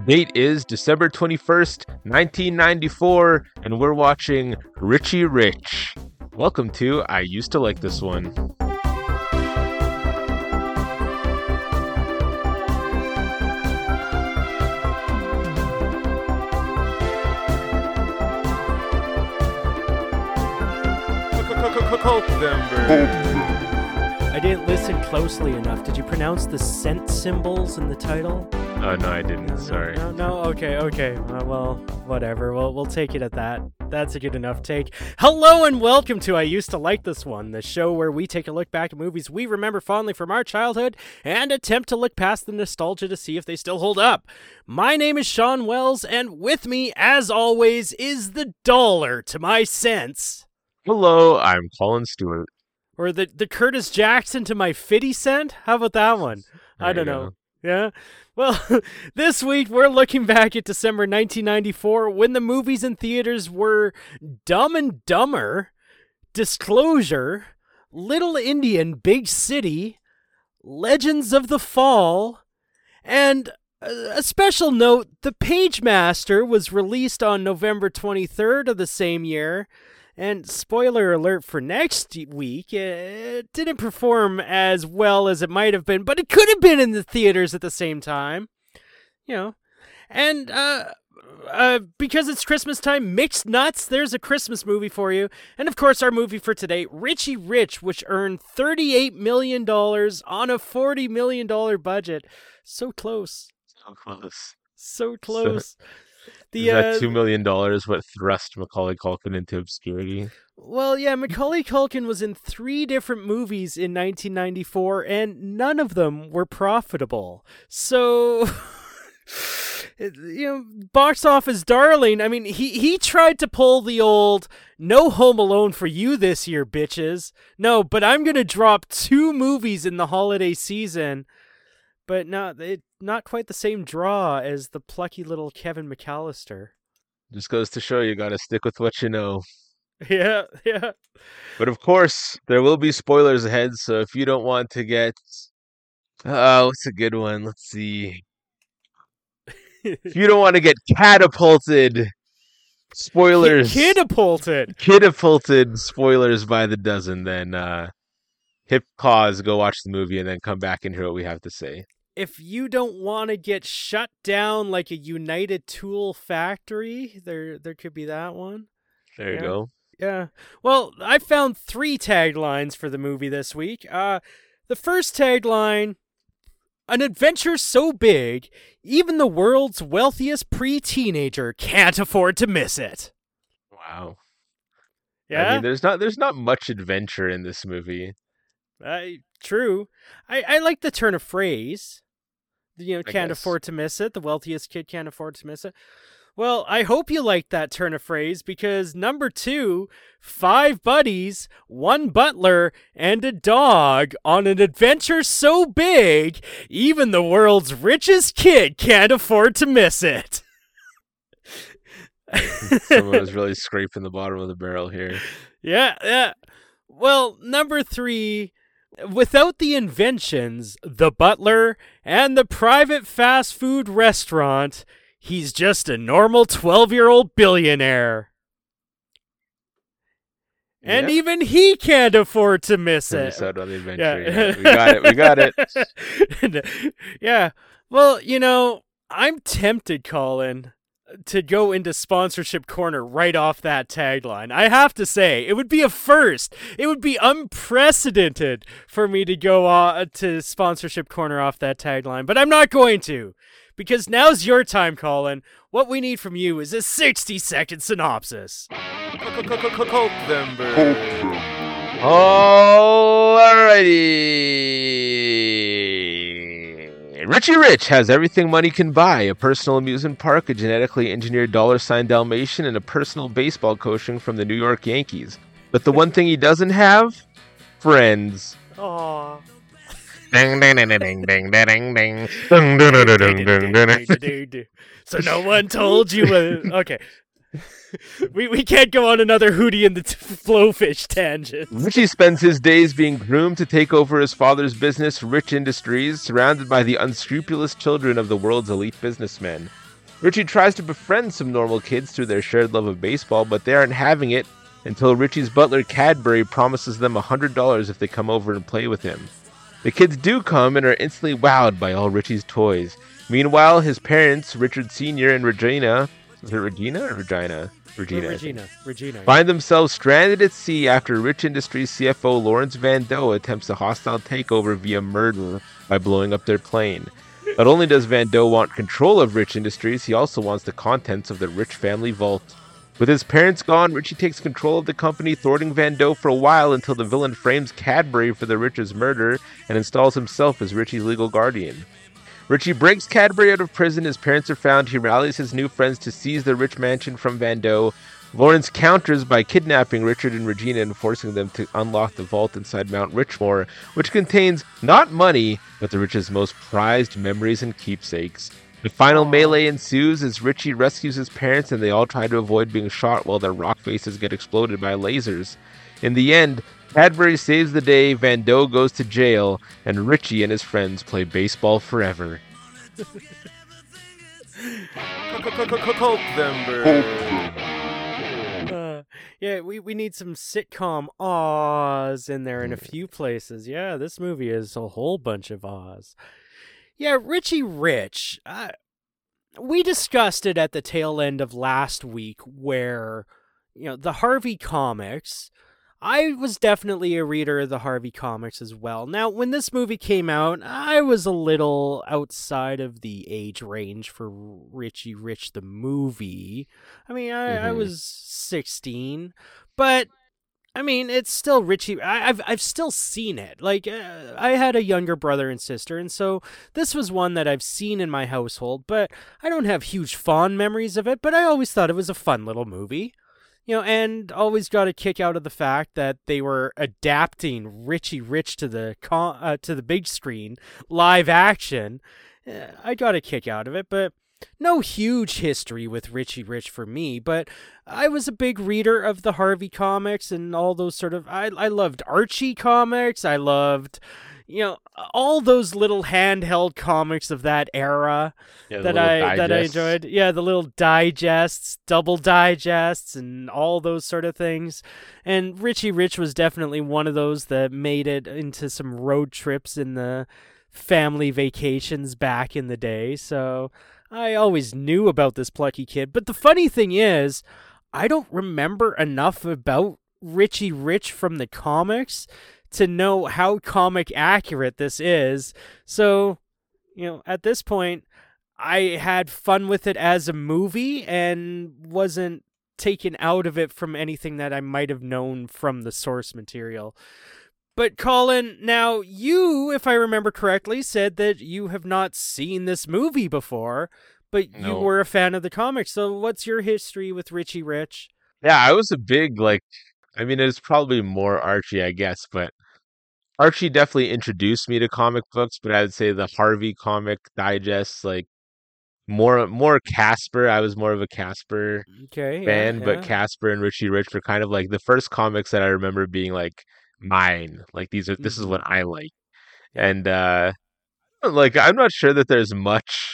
date is December 21st, 1994, and we're watching Richie Rich. Welcome to I Used to Like This One. I didn't listen closely enough. Did you pronounce the cent symbols in the title? Oh, no, I didn't. Sorry. No. Okay. Well, whatever. We'll take it at that. That's a good enough take. Hello and welcome to I Used to Like This One, the show where we take a look back at movies we remember fondly from our childhood and attempt to look past the nostalgia to see if they still hold up. My name is Sean Wells, and with me, as always, is the dollar to my cents. Hello, I'm Colin Stewart. Or the Curtis Jackson to my 50 cent? How about that one? I don't know. Yeah? Well, this week we're looking back at December 1994 when the movies in theaters were Dumb and Dumber, Disclosure, Little Indian Big City, Legends of the Fall, and a special note, The Pagemaster was released on November 23rd of the same year. And spoiler alert for next week, it didn't perform as well as it might have been, but it could have been in the theaters at the same time. You know. And because it's Christmas time, Mixed Nuts, there's a Christmas movie for you. And of course, our movie for today, Richie Rich, which earned $38 million on a $40 million budget. So close. So close. Is that $2 million what thrust Macaulay Culkin into obscurity? Well, yeah, Macaulay Culkin was in 3 different movies in 1994, and none of them were profitable. So, box office darling. I mean, he tried to pull the old no Home Alone for you this year, bitches. No, but I'm going to drop 2 movies in the holiday season. But not quite the same draw as the plucky little Kevin McAllister. Just goes to show you gotta stick with what you know. Yeah. But of course, there will be spoilers ahead, so if you don't want to get... what's a good one? Let's see. If you don't want to get catapulted... Spoilers... Catapulted spoilers by the dozen, then hit pause, go watch the movie, and then come back and hear what we have to say. If you don't want to get shut down like a United Tool factory, there could be that one. There you go. Yeah. Well, I found 3 taglines for the movie this week. The first tagline, an adventure so big, even the world's wealthiest pre-teenager can't afford to miss it. Wow. Yeah? I mean, there's not much adventure in this movie. True. I like the turn of phrase. Can't afford to miss it. The wealthiest kid can't afford to miss it. Well, I hope you like that turn of phrase because number 2, 5 buddies, 1 butler, and a dog on an adventure so big, even the world's richest kid can't afford to miss it. Someone was really scraping the bottom of the barrel here. Yeah. Well, number 3... without the inventions, the butler, and the private fast food restaurant, he's just a normal 12-year-old billionaire. And even he can't afford to miss it. Miss out on the adventure. Yeah. We got it. Yeah. Well, I'm tempted, Colin, to go into sponsorship corner right off that tagline. I have to say, it would be a first. It would be unprecedented for me to go to sponsorship corner off that tagline, but I'm not going to, because now's your time, Colin. What we need from you is a 60-second synopsis. Alrighty. Richie Rich has everything money can buy: a personal amusement park, a genetically engineered $sign Dalmatian, and a personal baseball coaching from the New York Yankees. But the one thing he doesn't have? Friends. Aww. Ding ding ding ding ding ding ding ding. So no one told you. Okay. We can't go on another Hootie and the Blowfish tangent. Richie spends his days being groomed to take over his father's business, Rich Industries, surrounded by the unscrupulous children of the world's elite businessmen. Richie tries to befriend some normal kids through their shared love of baseball, but they aren't having it until Richie's butler Cadbury promises them $100 if they come over and play with him. The kids do come and are instantly wowed by all Richie's toys. Meanwhile, his parents, Richard Sr. and Regina, is it Regina or Regina? Regina. Find themselves stranded at sea after Rich Industries CFO Lawrence Van Doe attempts a hostile takeover via murder by blowing up their plane. Not only does Van Doe want control of Rich Industries, he also wants the contents of the Rich family vault. With his parents gone, Richie takes control of the company, thwarting Van Doe for a while until the villain frames Cadbury for the Rich's murder and installs himself as Richie's legal guardian. Richie breaks Cadbury out of prison. His parents are found. He rallies his new friends to seize the Rich mansion from Van Doe. Lawrence counters by kidnapping Richard and Regina and forcing them to unlock the vault inside Mount Richmore, which contains not money, but the Rich's most prized memories and keepsakes. The final melee ensues as Richie rescues his parents and they all try to avoid being shot while their rock faces get exploded by lasers. In the end, Cadbury saves the day, Van Doe goes to jail, and Richie and his friends play baseball forever. Yeah, we need some sitcom ahs in there in a few places. Yeah, this movie is a whole bunch of ahs. Yeah, Richie Rich. We discussed it at the tail end of last week where, the Harvey comics, I was definitely a reader of the Harvey comics as well. Now, when this movie came out, I was a little outside of the age range for Richie Rich the movie. I mean, I was 16, but I mean, it's still Richie. I've still seen it. Like, I had a younger brother and sister, and so this was one that I've seen in my household, but I don't have huge fond memories of it, but I always thought it was a fun little movie. And always got a kick out of the fact that they were adapting Richie Rich to the big screen, live action. I got a kick out of it, but no huge history with Richie Rich for me. But I was a big reader of the Harvey comics and all those sort of. I loved Archie comics. I loved. All those little handheld comics of that era that I enjoyed. Yeah, the little digests, double digests, and all those sort of things. And Richie Rich was definitely one of those that made it into some road trips in the family vacations back in the day. So I always knew about this plucky kid. But the funny thing is, I don't remember enough about Richie Rich from the comics to know how comic accurate this is. So, at this point, I had fun with it as a movie and wasn't taken out of it from anything that I might have known from the source material. But Colin, now you, if I remember correctly, said that you have not seen this movie before, but you were a fan of the comics. So what's your history with Richie Rich? Yeah, I was a big, it's probably more Archie, I guess, but Archie definitely introduced me to comic books, but I would say the Harvey comic digest, more Casper. I was more of a Casper fan, but Casper and Richie Rich were kind of like the first comics that I remember being like mine. Like this is what I like. And I'm not sure that there's much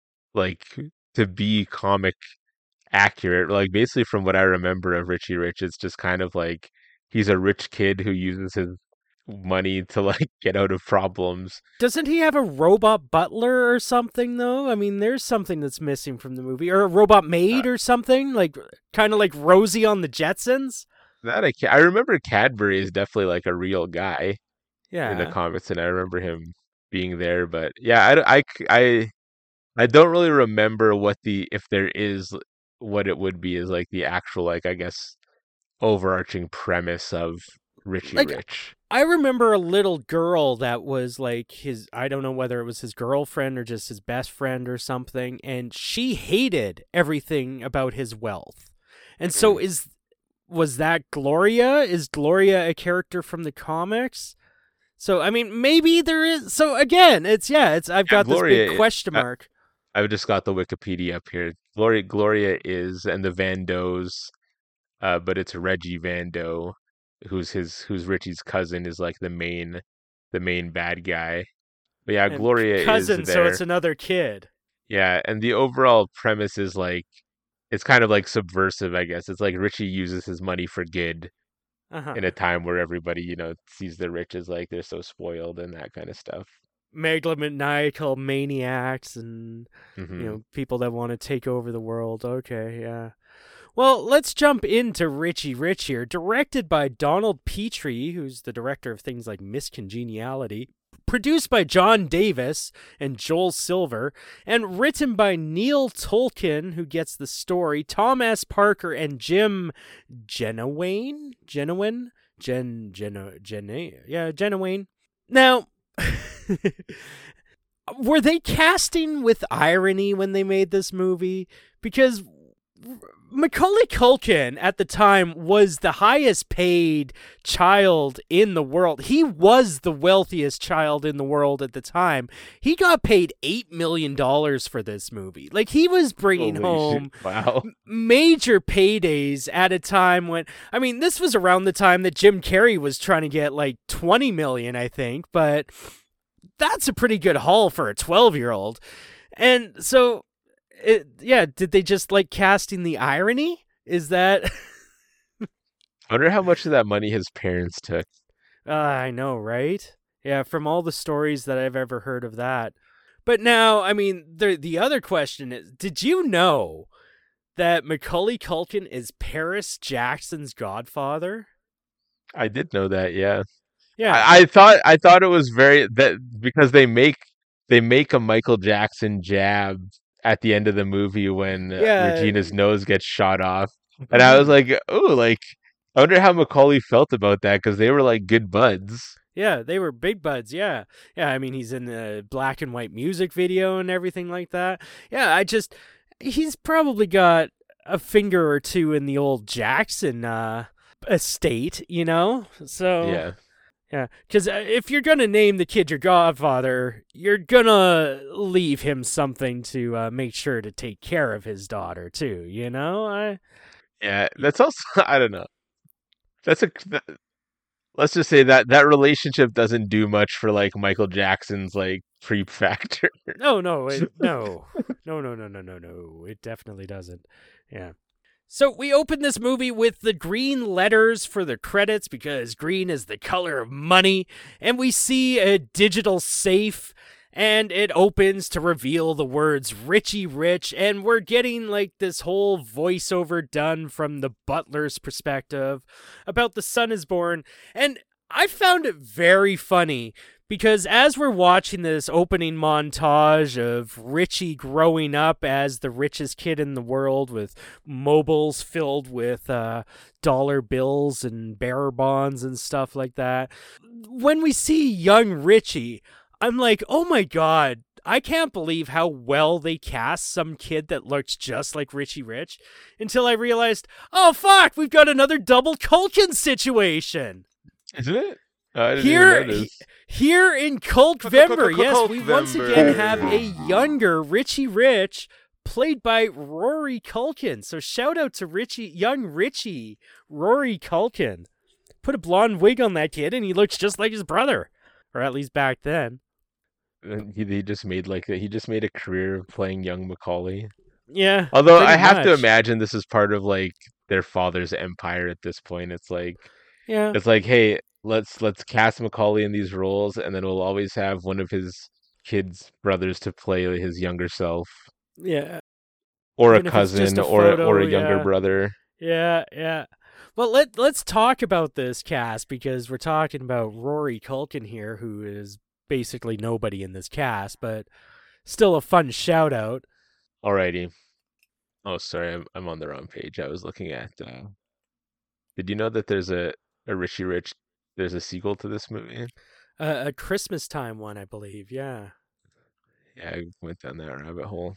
to be comic accurate. Like basically from what I remember of Richie Rich, it's just kind of like he's a rich kid who uses his money to get out of problems. Doesn't he have a robot butler or something though? I mean, there's something that's missing from the movie, or a robot maid or something, kind of like Rosie on the Jetsons. That I remember Cadbury is definitely a real guy in the comics, and I remember him being there. But yeah, I don't really remember if there is what it would be as the actual I guess overarching premise of Richie Rich. I remember a little girl that was I don't know whether it was his girlfriend or just his best friend or something, and she hated everything about his wealth. And so was that Gloria? Is Gloria a character from the comics? So, I mean, maybe there is. So again, I've got Gloria, this big question mark. I've just got the Wikipedia up here. Gloria is, and the Van Does, but it's Reggie Van Doe, who's Richie's cousin, is the main bad guy. But yeah, and Gloria cousin, is there. So it's another kid. Yeah, and the overall premise is like it's kind of like subversive, I guess. It's like Richie uses his money for good Uh-huh. in a time where everybody, sees the rich as like they're so spoiled and that kind of stuff. Megalomaniacal maniacs and Hmm. people that want to take over the world. Okay, yeah. Well, let's jump into Richie Rich here, directed by Donald Petrie, who's the director of things like Miss Congeniality, produced by John Davis and Joel Silver, and written by Neil Tolkien, who gets the story, Tom S. Parker, and Jim Genowain? Genowan? Yeah, Genowain. Now, were they casting with irony when they made this movie? Because Macaulay Culkin at the time was the highest paid child in the world. He was the wealthiest child in the world at the time. He got paid $8 million for this movie. Like, he was bringing Holy shit! home Wow. major paydays at a time when, I mean, this was around the time that Jim Carrey was trying to get like 20 million, I think, but that's a pretty good haul for a 12-year-old. And so did they just like casting the irony? Is that I wonder how much of that money his parents took. I know, right? Yeah, from all the stories that I've ever heard of that. But now, I mean, the other question is, did you know that Macaulay Culkin is Paris Jackson's godfather? I did know that, yeah. Yeah. I thought it was very that because they make a Michael Jackson jab at the end of the movie when Yeah. Regina's nose gets shot off, and I was Mhm. like, oh, like I wonder how Macaulay felt about that because they were like good buds. Yeah, they were big buds. Yeah. Yeah, I mean, he's in the black and white music video and everything like that. Yeah, he's probably got a finger or two in the old Jackson estate, you know? So, Yeah, yeah, because if you're gonna name the kid your godfather, you're gonna leave him something to make sure to take care of his daughter too. You know, yeah. That's also I don't know. That's let's just say that relationship doesn't do much for like Michael Jackson's like creep factor. no, no, no, no, no, no, no, no, no. It definitely doesn't. Yeah. So we open this movie with the green letters for the credits because green is the color of money, and we see a digital safe, and it opens to reveal the words Richie Rich, and we're getting like this whole voiceover done from the butler's perspective about the son is born, and I found it very funny because as we're watching this opening montage of Richie growing up as the richest kid in the world with mobiles filled with dollar bills and bearer bonds and stuff like that, when we see young Richie, I'm like, oh my god, I can't believe how well they cast some kid that looks just like Richie Rich until I realized, oh fuck, we've got another double Culkin situation. Isn't it? Oh, I didn't even Here, notice. here in Culkvember, yes, we once again Culkvember. have a younger Richie Rich, played by Rory Culkin. So shout out to young Richie, Rory Culkin. Put a blonde wig on that kid, and he looks just like his brother, or at least back then. And he just made he just made a career of playing young Macaulay. Yeah, Although I pretty have to much. imagine this is part of like their father's empire at this point. Yeah, It's like, hey, let's cast Macaulay in these roles, and then we'll always have one of his kids' brothers to play his younger self, yeah. or a Even if it's just cousin, a or photo, a younger yeah. brother. Yeah, yeah. Well, let's talk about this cast because we're talking about Rory Culkin here, who is basically nobody in this cast, but still a fun shout out. Alrighty. Oh, sorry, I'm on the wrong page. I was looking at. Did you know that there's a Richie Rich? There's a sequel to this movie. A Christmas time one, I believe. Yeah. Yeah, I went down that rabbit hole.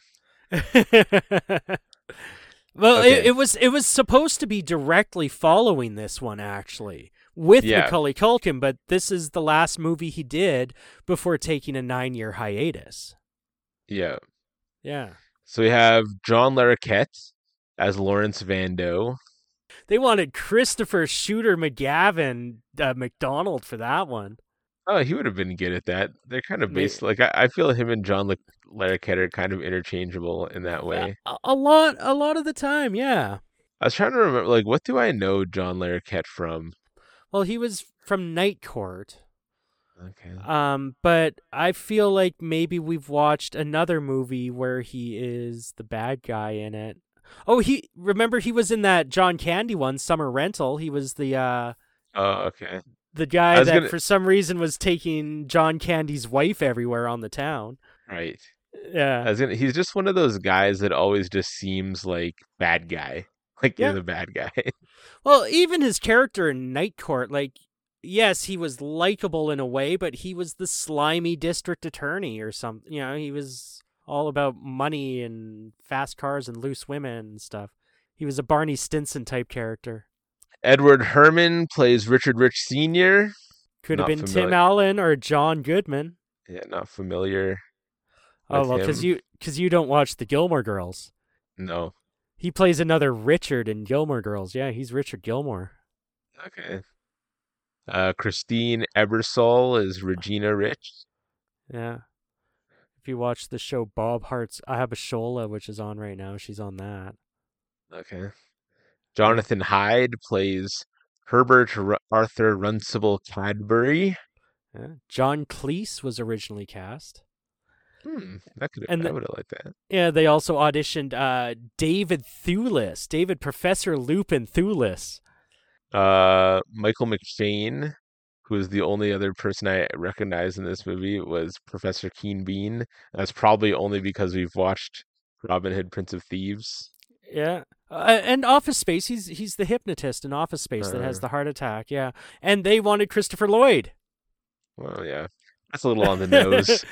Well, Okay. it was supposed to be directly following this one actually with Yeah, Macaulay Culkin, but this is the last movie he did before taking a 9-year hiatus. yeah. Yeah. So we have John Larroquette as Lawrence Vando. They wanted Christopher Shooter McGavin McDonald for that one. Oh, he would have been good at that. They're kind of May- based like I feel him and John Larroquette are kind of interchangeable in that way. a lot of the time, yeah. I was trying to remember, like, what do I know John Larroquette from? Well, he was from Night Court. Okay. But I feel like maybe we've watched another movie where he is the bad guy in it. Oh, he was in that John Candy one, Summer Rental. He was Oh, okay. the I guy was that gonna for some reason was taking John Candy's wife everywhere on the town. right. Yeah. He's just one of those guys that always just seems like bad guy. Like you're Yeah. the bad guy. Well, even his character in Night Court, like, yes, he was likable in a way, but he was the slimy district attorney or something. He was all about money and fast cars and loose women and stuff. He was a Barney Stinson type character. Edward Herman plays Richard Rich Sr. Could have Not been Tim familiar. Allen or John Goodman. Yeah, not familiar Oh with well, him. because you don't watch the Gilmore Girls. No. He plays another Richard in Gilmore Girls. Yeah, he's Richard Gilmore. Okay. Christine Ebersol is Regina Rich. Yeah. If you watch the show Bob Hart's Abishola, which is on right now, she's on that. Okay. Jonathan Hyde plays Herbert Arthur Runcible Cadbury. Yeah. John Cleese was originally cast. I would have liked that. Yeah, they also auditioned David Thewlis, David Professor Lupin Thewlis. Michael McShane, who is the only other person I recognize in this movie, was Professor Keen Bean. That's probably only because we've watched Robin Hood, Prince of Thieves. Yeah. And Office Space, he's the hypnotist in Office Space that has the heart attack, yeah. And they wanted Christopher Lloyd. Well, yeah. That's a little on the nose.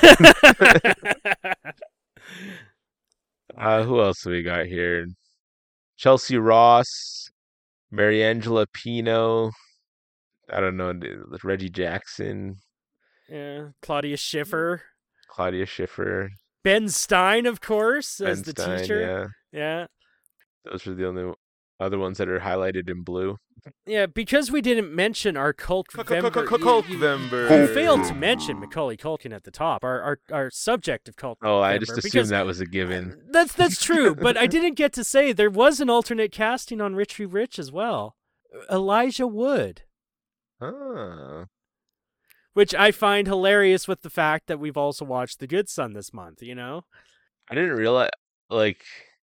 Who else do we got here? Chelsea Ross, Mariangela Pino. I don't know, Reggie Jackson. Yeah, Claudia Schiffer. Claudia Schiffer. Ben Stein, of course, as the Stein, teacher. Yeah. Those are the only other ones that are highlighted in blue. Yeah, because we didn't mention our cult Vember. You failed to mention Macaulay Culkin at the top, our subject of cult. Oh, I Vember, just assumed that was a given. That's true, but I didn't get to say there was an alternate casting on Richie Rich as well. Elijah Wood. Oh. Which I find hilarious with the fact that we've also watched The Good Son this month, I didn't realize, like,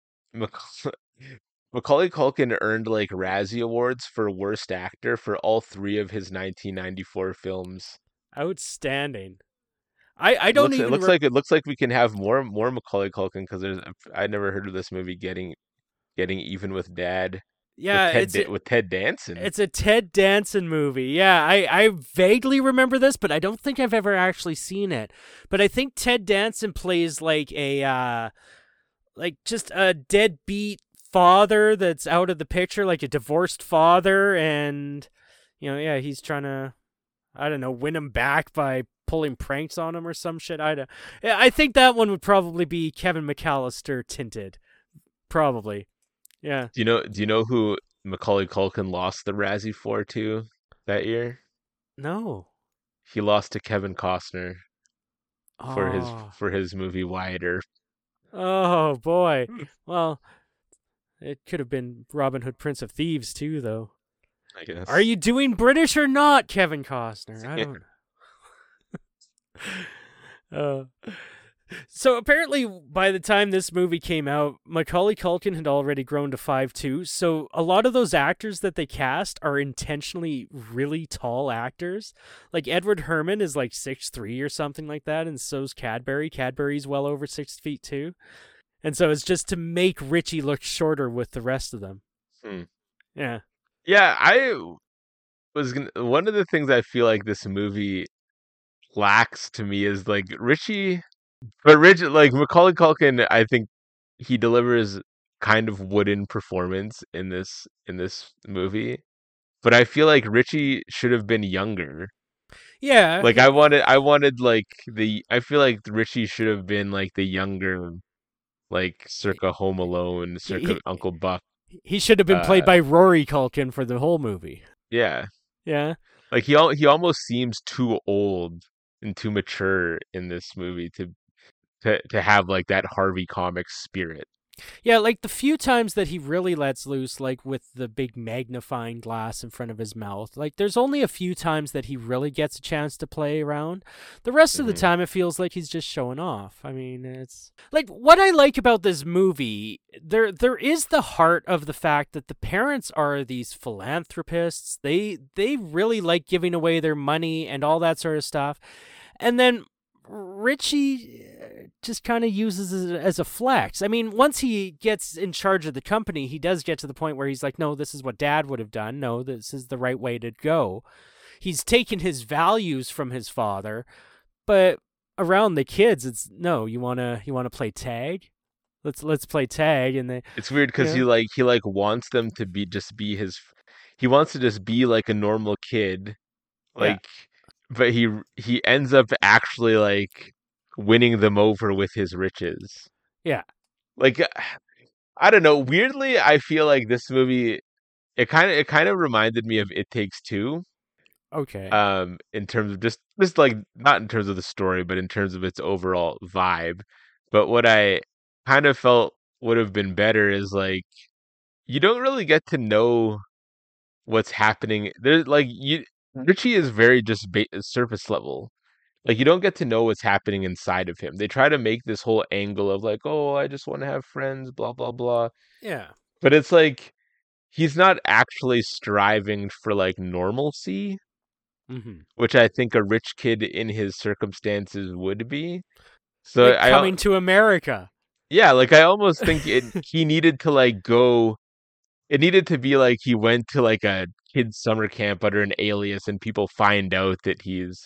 Macaulay Culkin earned, like, Razzie Awards for Worst Actor for all 3 of his 1994 films. Outstanding. I don't even... It looks like we can have more Macaulay Culkin, because I never heard of this movie getting even with Dad. Yeah, with Ted Danson. It's a Ted Danson movie. Yeah, I vaguely remember this, but I don't think I've ever actually seen it. But I think Ted Danson plays like just a deadbeat father that's out of the picture, like a divorced father, and he's trying to, I don't know, win him back by pulling pranks on him or some shit. I think that one would probably be Kevin McAllister tinted, probably. Yeah. Do you know who Macaulay Culkin lost the Razzie for to that year? No. He lost to Kevin Costner for his movie Wyatt Earp. Oh boy. Well, it could have been Robin Hood, Prince of Thieves too, though. I guess. Are you doing British or not, Kevin Costner? I don't know. So apparently, by the time this movie came out, Macaulay Culkin had already grown to 5'2". So a lot of those actors that they cast are intentionally really tall actors. Like Edward Herman is like 6'3" or something like that, and so's Cadbury. Cadbury's well over 6 feet too. And so it's just to make Richie look shorter with the rest of them. Yeah. Yeah, one of the things I feel like this movie lacks to me is like Richie. But like Macaulay Culkin, I think he delivers kind of wooden performance in this movie. But I feel like Richie should have been younger. Yeah. Like I wanted like I feel like Richie should have been like the younger, like circa Home Alone, circa Uncle Buck. He should have been played by Rory Culkin for the whole movie. Yeah. Yeah. Like he almost seems too old and too mature in this movie to have like that Harvey Comics spirit. Yeah, like the few times that he really lets loose, like with the big magnifying glass in front of his mouth, like there's only a few times that he really gets a chance to play around. The rest of the Hmm. time, it feels like he's just showing off. I mean, it's like what I like about this movie. There is the heart of the fact that the parents are these philanthropists. They really like giving away their money and all that sort of stuff, and then Richie just kind of uses it as a flex. I mean, once he gets in charge of the company, he does get to the point where he's like, no, this is what Dad would have done. No, this is the right way to go. He's taken his values from his father, but around the kids, it's no. You wanna play tag? Let's play tag, and they, It's weird you because know, he like wants them to be his. He wants to just be like a normal kid, yeah, like, but he ends up actually like winning them over with his riches. yeah, Like I don't know. Weirdly, I feel like this movie it kind of reminded me of It Takes Two. okay. In terms of just like not in terms of the story, but in terms of its overall vibe. But what I kind of felt would have been better is like you don't really get to know what's happening. There's like you Richie is very just surface level. Like you don't get to know what's happening inside of him. They try to make this whole angle of like, oh, I just want to have friends, blah blah blah. Yeah. But it's like he's not actually striving for like normalcy, Mm-hmm. which I think a rich kid in his circumstances would be. So Like coming to America. yeah, like I almost think he needed to like go. It needed to be like he went to like a kid's summer camp under an alias, and people find out that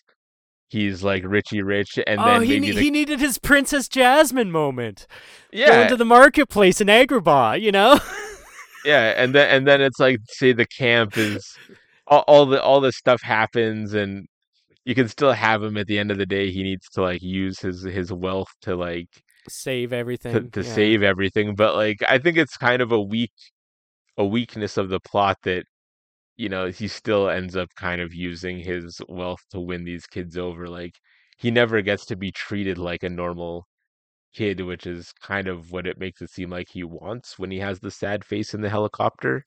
he's like Richie Rich, and Oh, then maybe the he needed his Princess Jasmine moment. Going yeah to the marketplace in Agrabah, you know? yeah, and then it's like say the camp is all this stuff happens, and you can still have him at the end of the day. He needs to like use his wealth to like Save everything. to Yeah. save everything. But like I think it's kind of a weakness of the plot that he still ends up kind of using his wealth to win these kids over. Like he never gets to be treated like a normal kid, which is kind of what it makes it seem like he wants when he has the sad face in the helicopter.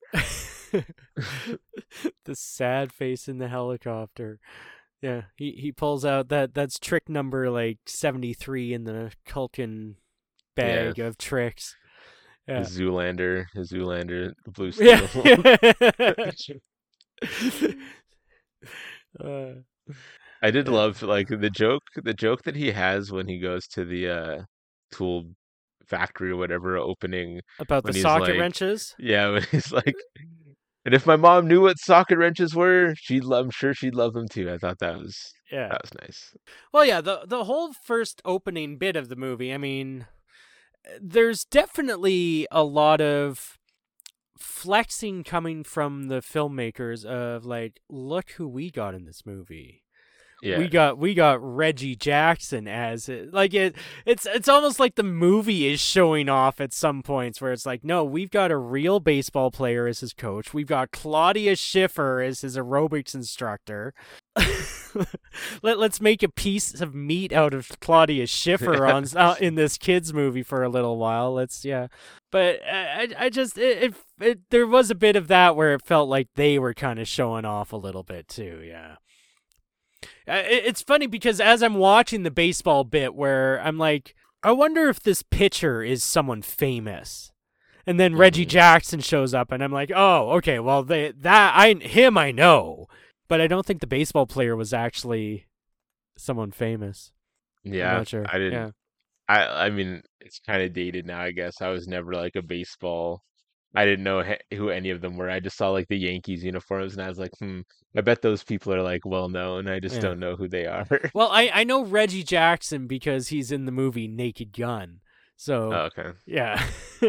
The sad face in the helicopter. Yeah, he pulls out that's trick number like 73 in the Culkin Yeah, bag of tricks. the Yeah. Zoolander, the Blue Yeah. Steel. uh, I did yeah. love like the joke that he has when he goes to the tool factory or whatever opening About the when he's socket like wrenches. yeah, when he's like and if my mom knew what socket wrenches were, I'm sure she'd love them too. I thought Yeah. that was nice. Well, yeah, the whole first opening bit of the movie, I mean, there's definitely a lot of flexing coming from the filmmakers of like, look who we got in this movie. Yeah. We got Reggie Jackson as it. Like it's almost like the movie is showing off at some points where it's like, no, we've got a real baseball player as his coach. We've got Claudia Schiffer as his aerobics instructor. Let's make a piece of meat out of Claudia Schiffer on in this kids movie for a little while. Let's yeah. But I just there was a bit of that where it felt like they were kind of showing off a little bit too. Yeah. It's funny because as I'm watching the baseball bit where I'm like, I wonder if this pitcher is someone famous. And then Reggie Hmm. Jackson shows up and I'm like, "Oh, okay, well him I know." But I don't think the baseball player was actually someone famous. I'm Yeah, not sure. I didn't Yeah. I mean, it's kind of dated now, I guess. I was never like a baseball. I didn't know who any of them were. I just saw like the Yankees uniforms and I was like, I bet those people are like well known. I just Yeah. don't know who they are. Well, I know Reggie Jackson because he's in the movie Naked Gun. So, Oh, okay. yeah.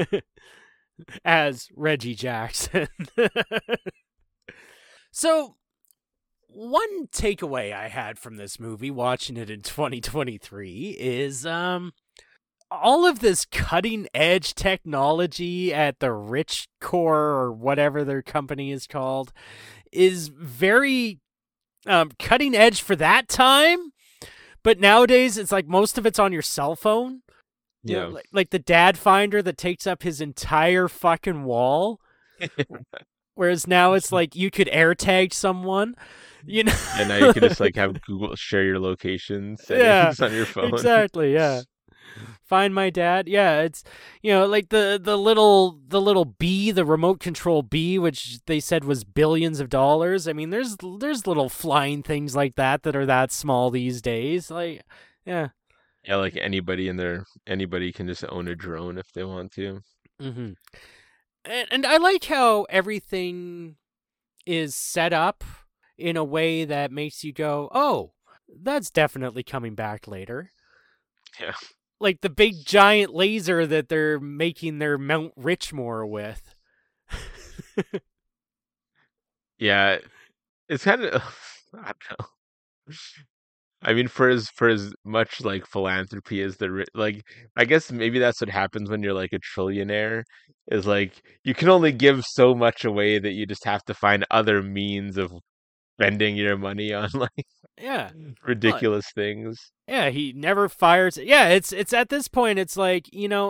As Reggie Jackson. So, one takeaway I had from this movie watching it in 2023 is all of this cutting edge technology at the Rich Core or whatever their company is called is very cutting edge for that time. But nowadays, it's like most of it's on your cell phone. You know, Yeah. like the dad finder that takes up his entire fucking wall. Whereas now it's like you could AirTag someone, you know. And now you can just like have Google share your location Yeah, settings on your phone. exactly. Yeah. Find my dad. Yeah, it's like the little bee, the remote control bee, which they said was billions of dollars. I mean, there's little flying things like that are that small these days. Like, yeah. Yeah, like anybody can just own a drone if they want to. Mm-hmm. And I like how everything is set up in a way that makes you go, "Oh, that's definitely coming back later." Yeah. Like the big giant laser that they're making their Mount Richmore with. Yeah, it's kind of I don't know. I mean, for as much like philanthropy as like, I guess maybe that's what happens when you're like a trillionaire, is like you can only give so much away that you just have to find other means of spending your money on like Yeah. Well, ridiculous things. yeah, he never fires. Yeah, it's at this point it's like,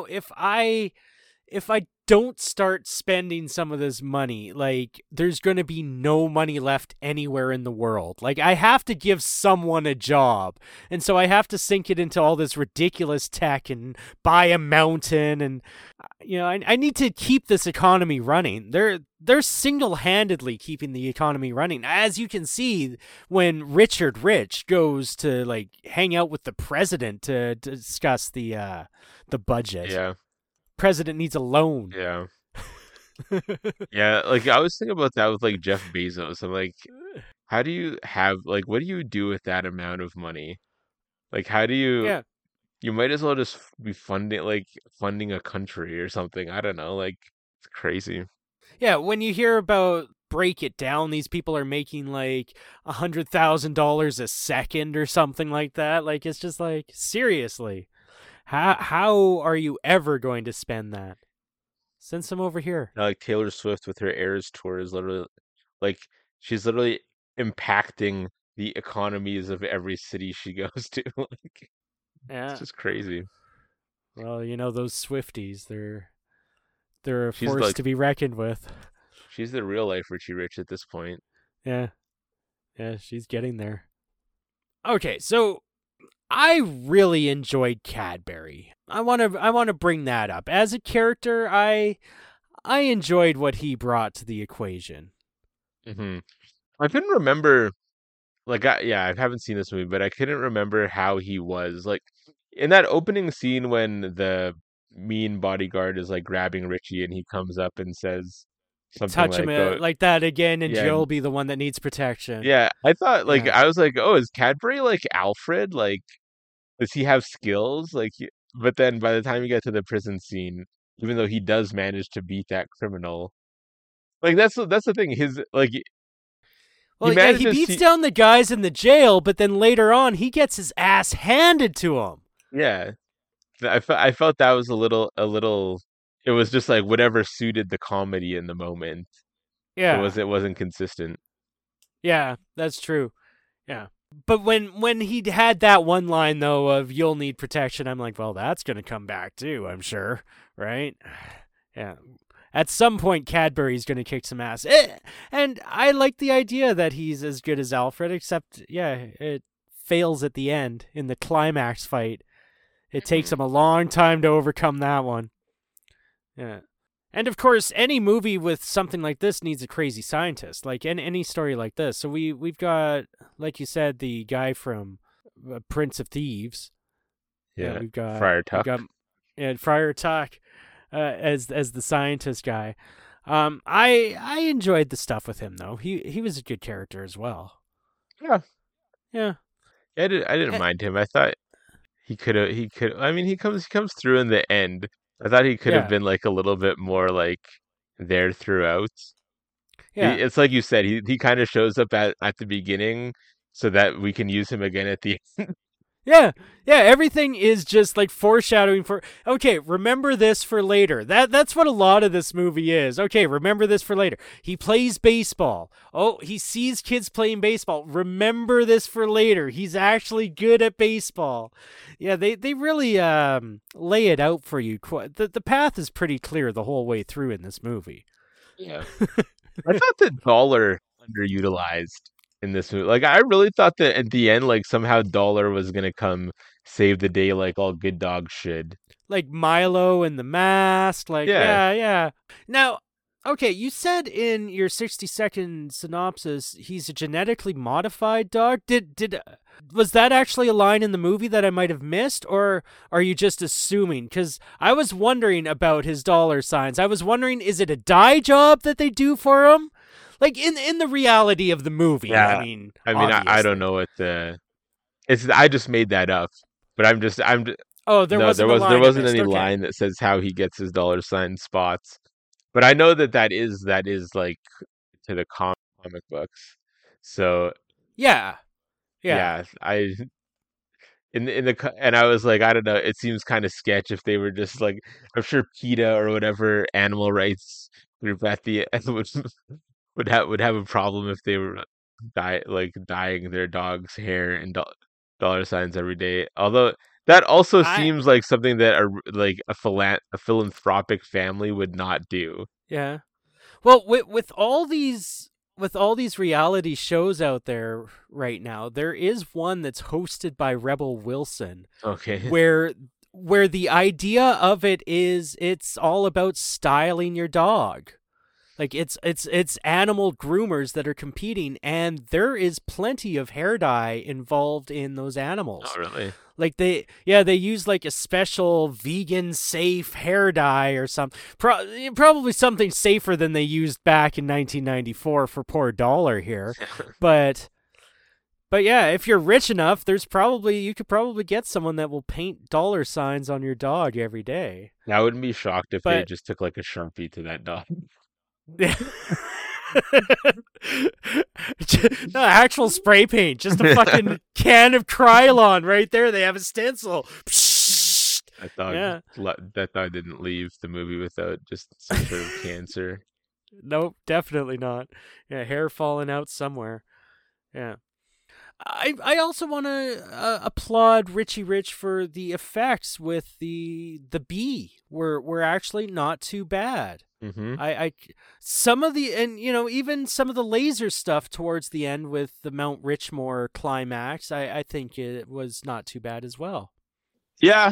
if I don't start spending some of this money, like there's going to be no money left anywhere in the world. Like I have to give someone a job. And so I have to sink it into all this ridiculous tech and buy a mountain and I need to keep this economy running. They're single-handedly keeping the economy running. As you can see when Richard Rich goes to like hang out with the president to discuss the budget. Yeah, President needs a loan. yeah, yeah. Like I was thinking about that with like Jeff Bezos. I'm like, how do you have like what do you do with that amount of money? Like, how do you? Yeah. You might as well just be funding a country or something. I don't know. Like, it's crazy. Yeah, when you hear about break it down, these people are making like $100,000 a second or something like that. Like it's just like seriously. How are you ever going to spend that? Send some over here. Now, like Taylor Swift with her Eras tour is literally like she's literally impacting the economies of every city she goes to. Like, it's Yeah. just crazy. Well, those Swifties, they're a She's force like to be reckoned with. she's the real life Richie Rich at this point. Yeah. Yeah, she's getting there. Okay, so I really enjoyed Cadbury. I want to bring that up. As a character, I enjoyed what he brought to the equation. I couldn't remember. Like, I haven't seen this movie, but I couldn't remember how he was. Like, in that opening scene when the mean bodyguard is like grabbing Richie and he comes up and says something Touch him like, "Oh, like that again, and yeah, Jill'll be the one that needs protection. yeah." I thought, like, Yeah. I was like, "Oh, is Cadbury like Alfred? Like, does he have skills?" Like, but then by the time you get to the prison scene, even though he does manage to beat that criminal, like that's the thing. His like he Well, yeah, he manages beats down the guys in the jail, but then later on, he gets his ass handed to him. yeah. I felt that was a little. It was just like whatever suited the comedy in the moment. Yeah. It wasn't consistent. Yeah, that's true. Yeah. But when he had that one line though of "you'll need protection," I'm like, well, that's gonna come back too. I'm sure, right? Yeah. At some point, Cadbury's gonna kick some ass, and I like the idea that he's as good as Alfred. Except, yeah, it fails at the end in the climax fight. It takes him a long time to overcome that one. Yeah. And of course, any movie with something like this needs a crazy scientist, like any story like this. So we've got, like you said, the guy from Prince of Thieves. Yeah, we've got Friar we've Tuck. got Friar Tuck as the scientist guy. I enjoyed the stuff with him though. He was a good character as well. Yeah, Yeah. I didn't Eh, mind him. I thought he could. I mean, he comes through in the end. I thought he could have yeah. been like a little bit more like there throughout. Yeah. It's like you said. He kind of shows up at the beginning so that we can use him again at the end. Yeah, everything is just like foreshadowing for, okay, remember this for later. That's what a lot of this movie is. Okay, remember this for later. He plays baseball. Oh, he sees kids playing baseball. Remember this for later. He's actually good at baseball. Yeah, they really lay it out for you. The path is pretty clear the whole way through in this movie. Yeah. I thought the dollar underutilized in this movie. Like, I really thought that at the end, like, somehow Dollar was gonna come save the day like all good dogs should. Like Milo and the Mask, like, yeah. Now, okay, you said in your 60-second synopsis he's a genetically modified dog. Was that actually a line in the movie that I might have missed, or are you just assuming? Because I was wondering about his dollar signs. I was wondering, is it a dye job that they do for him? Like in the reality of the movie. Yeah. I mean, I don't know what it's. I just made that up, but I'm just. Oh, there wasn't any okay. line that says how he gets his dollar sign spots, but I know that is like to the comic books. So yeah. I and I was like, I don't know. It seems kind of sketch if they were just like, I'm sure PETA or whatever animal rights group at the end would have a problem if they were dyeing their dog's hair and dollar signs every day. Although that also seems like something that a philanthropic family would not do. Yeah. Well, with all these reality shows out there right now, there is one that's hosted by Rebel Wilson. Okay. Where the idea of it is it's all about styling your dog. Like it's animal groomers that are competing, and there is plenty of hair dye involved in those animals. Oh, really? Like they use like a special vegan safe hair dye or something. Probably something safer than they used back in 1994 for poor Dollar here. But yeah, if you're rich enough, you could probably get someone that will paint dollar signs on your dog every day. I wouldn't be shocked if they just took like a Sharpie to that dog. Yeah. No, actual spray paint, just a fucking can of Krylon right there. They have a stencil. That dog didn't leave the movie without just some sort of cancer. Nope, definitely not. Yeah, hair falling out somewhere. Yeah. I also want to applaud Richie Rich for the effects with the bee. Were actually not too bad. Mm-hmm. Some of the, and even some of the laser stuff towards the end with the Mount Richmore climax, I think it was not too bad as well. Yeah,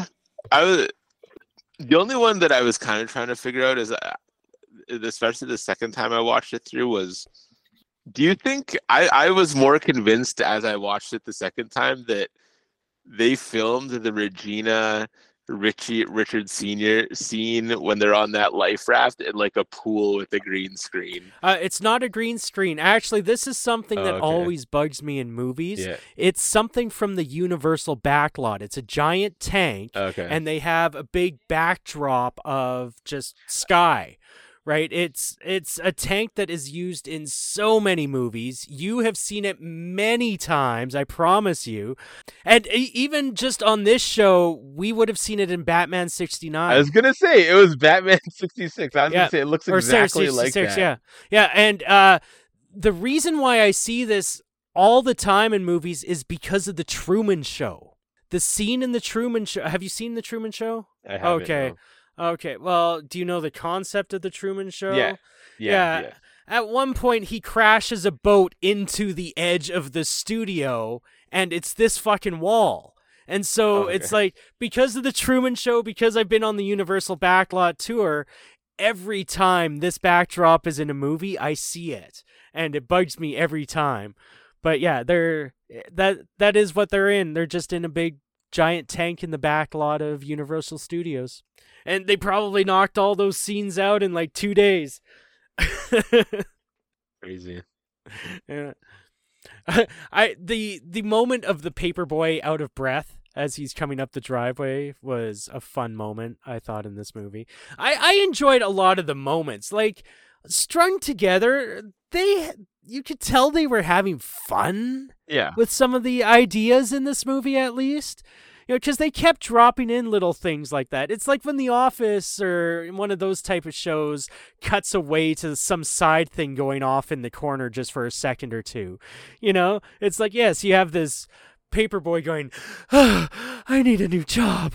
the only one that I was kind of trying to figure out is, especially the second time I watched it through, was, do you think I was more convinced as I watched it the second time that they filmed the Regina Richard Sr. scene when they're on that life raft in like a pool with a green screen? It's not a green screen. Actually, this is something that always bugs me in movies. Yeah. It's something from the Universal backlot. It's a giant tank, and they have a big backdrop of just sky. Right, it's a tank that is used in so many movies. You have seen it many times, I promise you. And even just on this show, we would have seen it in Batman 69. I was gonna say it was Batman 66. I was gonna say it looks exactly like that. Yeah. And the reason why I see this all the time in movies is because of the Truman Show. The scene in the Truman Show. Have you seen the Truman Show? I haven't. Okay. No. Okay, well, do you know the concept of the Truman Show? Yeah. At one point, he crashes a boat into the edge of the studio, and it's this fucking wall. And so it's like, because of the Truman Show, because I've been on the Universal Backlot tour, every time this backdrop is in a movie, I see it. And it bugs me every time. But yeah, that is what they're in. They're just in a big giant tank in the back lot of Universal Studios. And they probably knocked all those scenes out in like 2 days. Crazy. Yeah. The moment of the paperboy out of breath as he's coming up the driveway was a fun moment, I thought, in this movie. I enjoyed a lot of the moments. Like strung together, you could tell they were having fun Yeah. with some of the ideas in this movie, at least. Because they kept dropping in little things like that. It's like when The Office or one of those type of shows cuts away to some side thing going off in the corner just for a second or two. It's like, yes, you have this paperboy going, oh, I need a new job.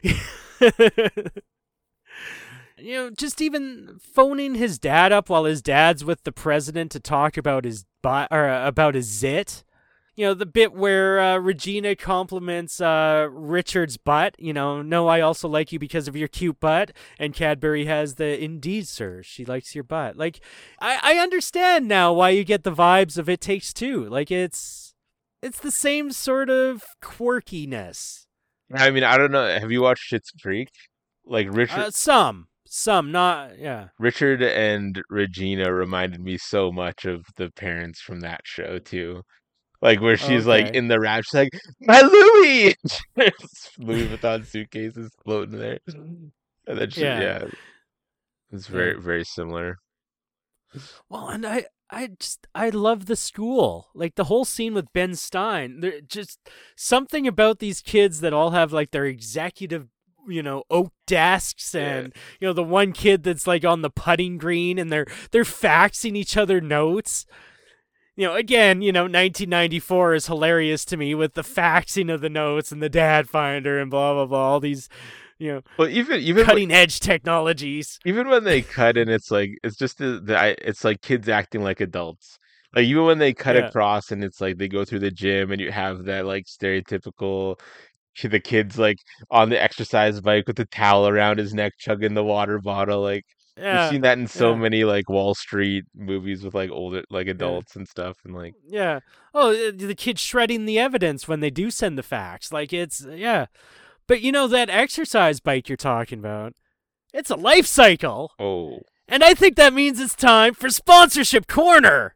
Just even phoning his dad up while his dad's with the president to talk about his butt or about his zit. The bit where Regina compliments Richard's butt. No, I also like you because of your cute butt. And Cadbury has the, indeed, sir, she likes your butt. Like, I understand now why you get the vibes of It Takes Two. Like, it's the same sort of quirkiness. I mean, I don't know. Have you watched Schitt's Creek? Like Richard, Some, not, yeah. Richard and Regina reminded me so much of the parents from that show too. Like where she's like in the wrap, she's like, "My Louis!" Louis Vuitton suitcases floating there, and then it's very very similar. Well, and I love the school, like the whole scene with Ben Stein. There just something about these kids that all have like their executive, oak desks, and the one kid that's like on the putting green, and they're faxing each other notes. Again, 1994 is hilarious to me with the faxing of the notes and the dad finder and blah, blah, blah, all these, well, even cutting edge technologies. Even when they cut in, it's like, it's just it's like kids acting like adults. Like even when they cut across and it's like they go through the gym and you have that like stereotypical, the kid's like on the exercise bike with the towel around his neck, chugging the water bottle. Like, you've seen that in so many like Wall Street movies with like older like adults and stuff, and like the kid shredding the evidence when they do send the fax. Like it's but that exercise bike you're talking about, it's a life cycle. Oh, and I think that means it's time for Sponsorship Corner.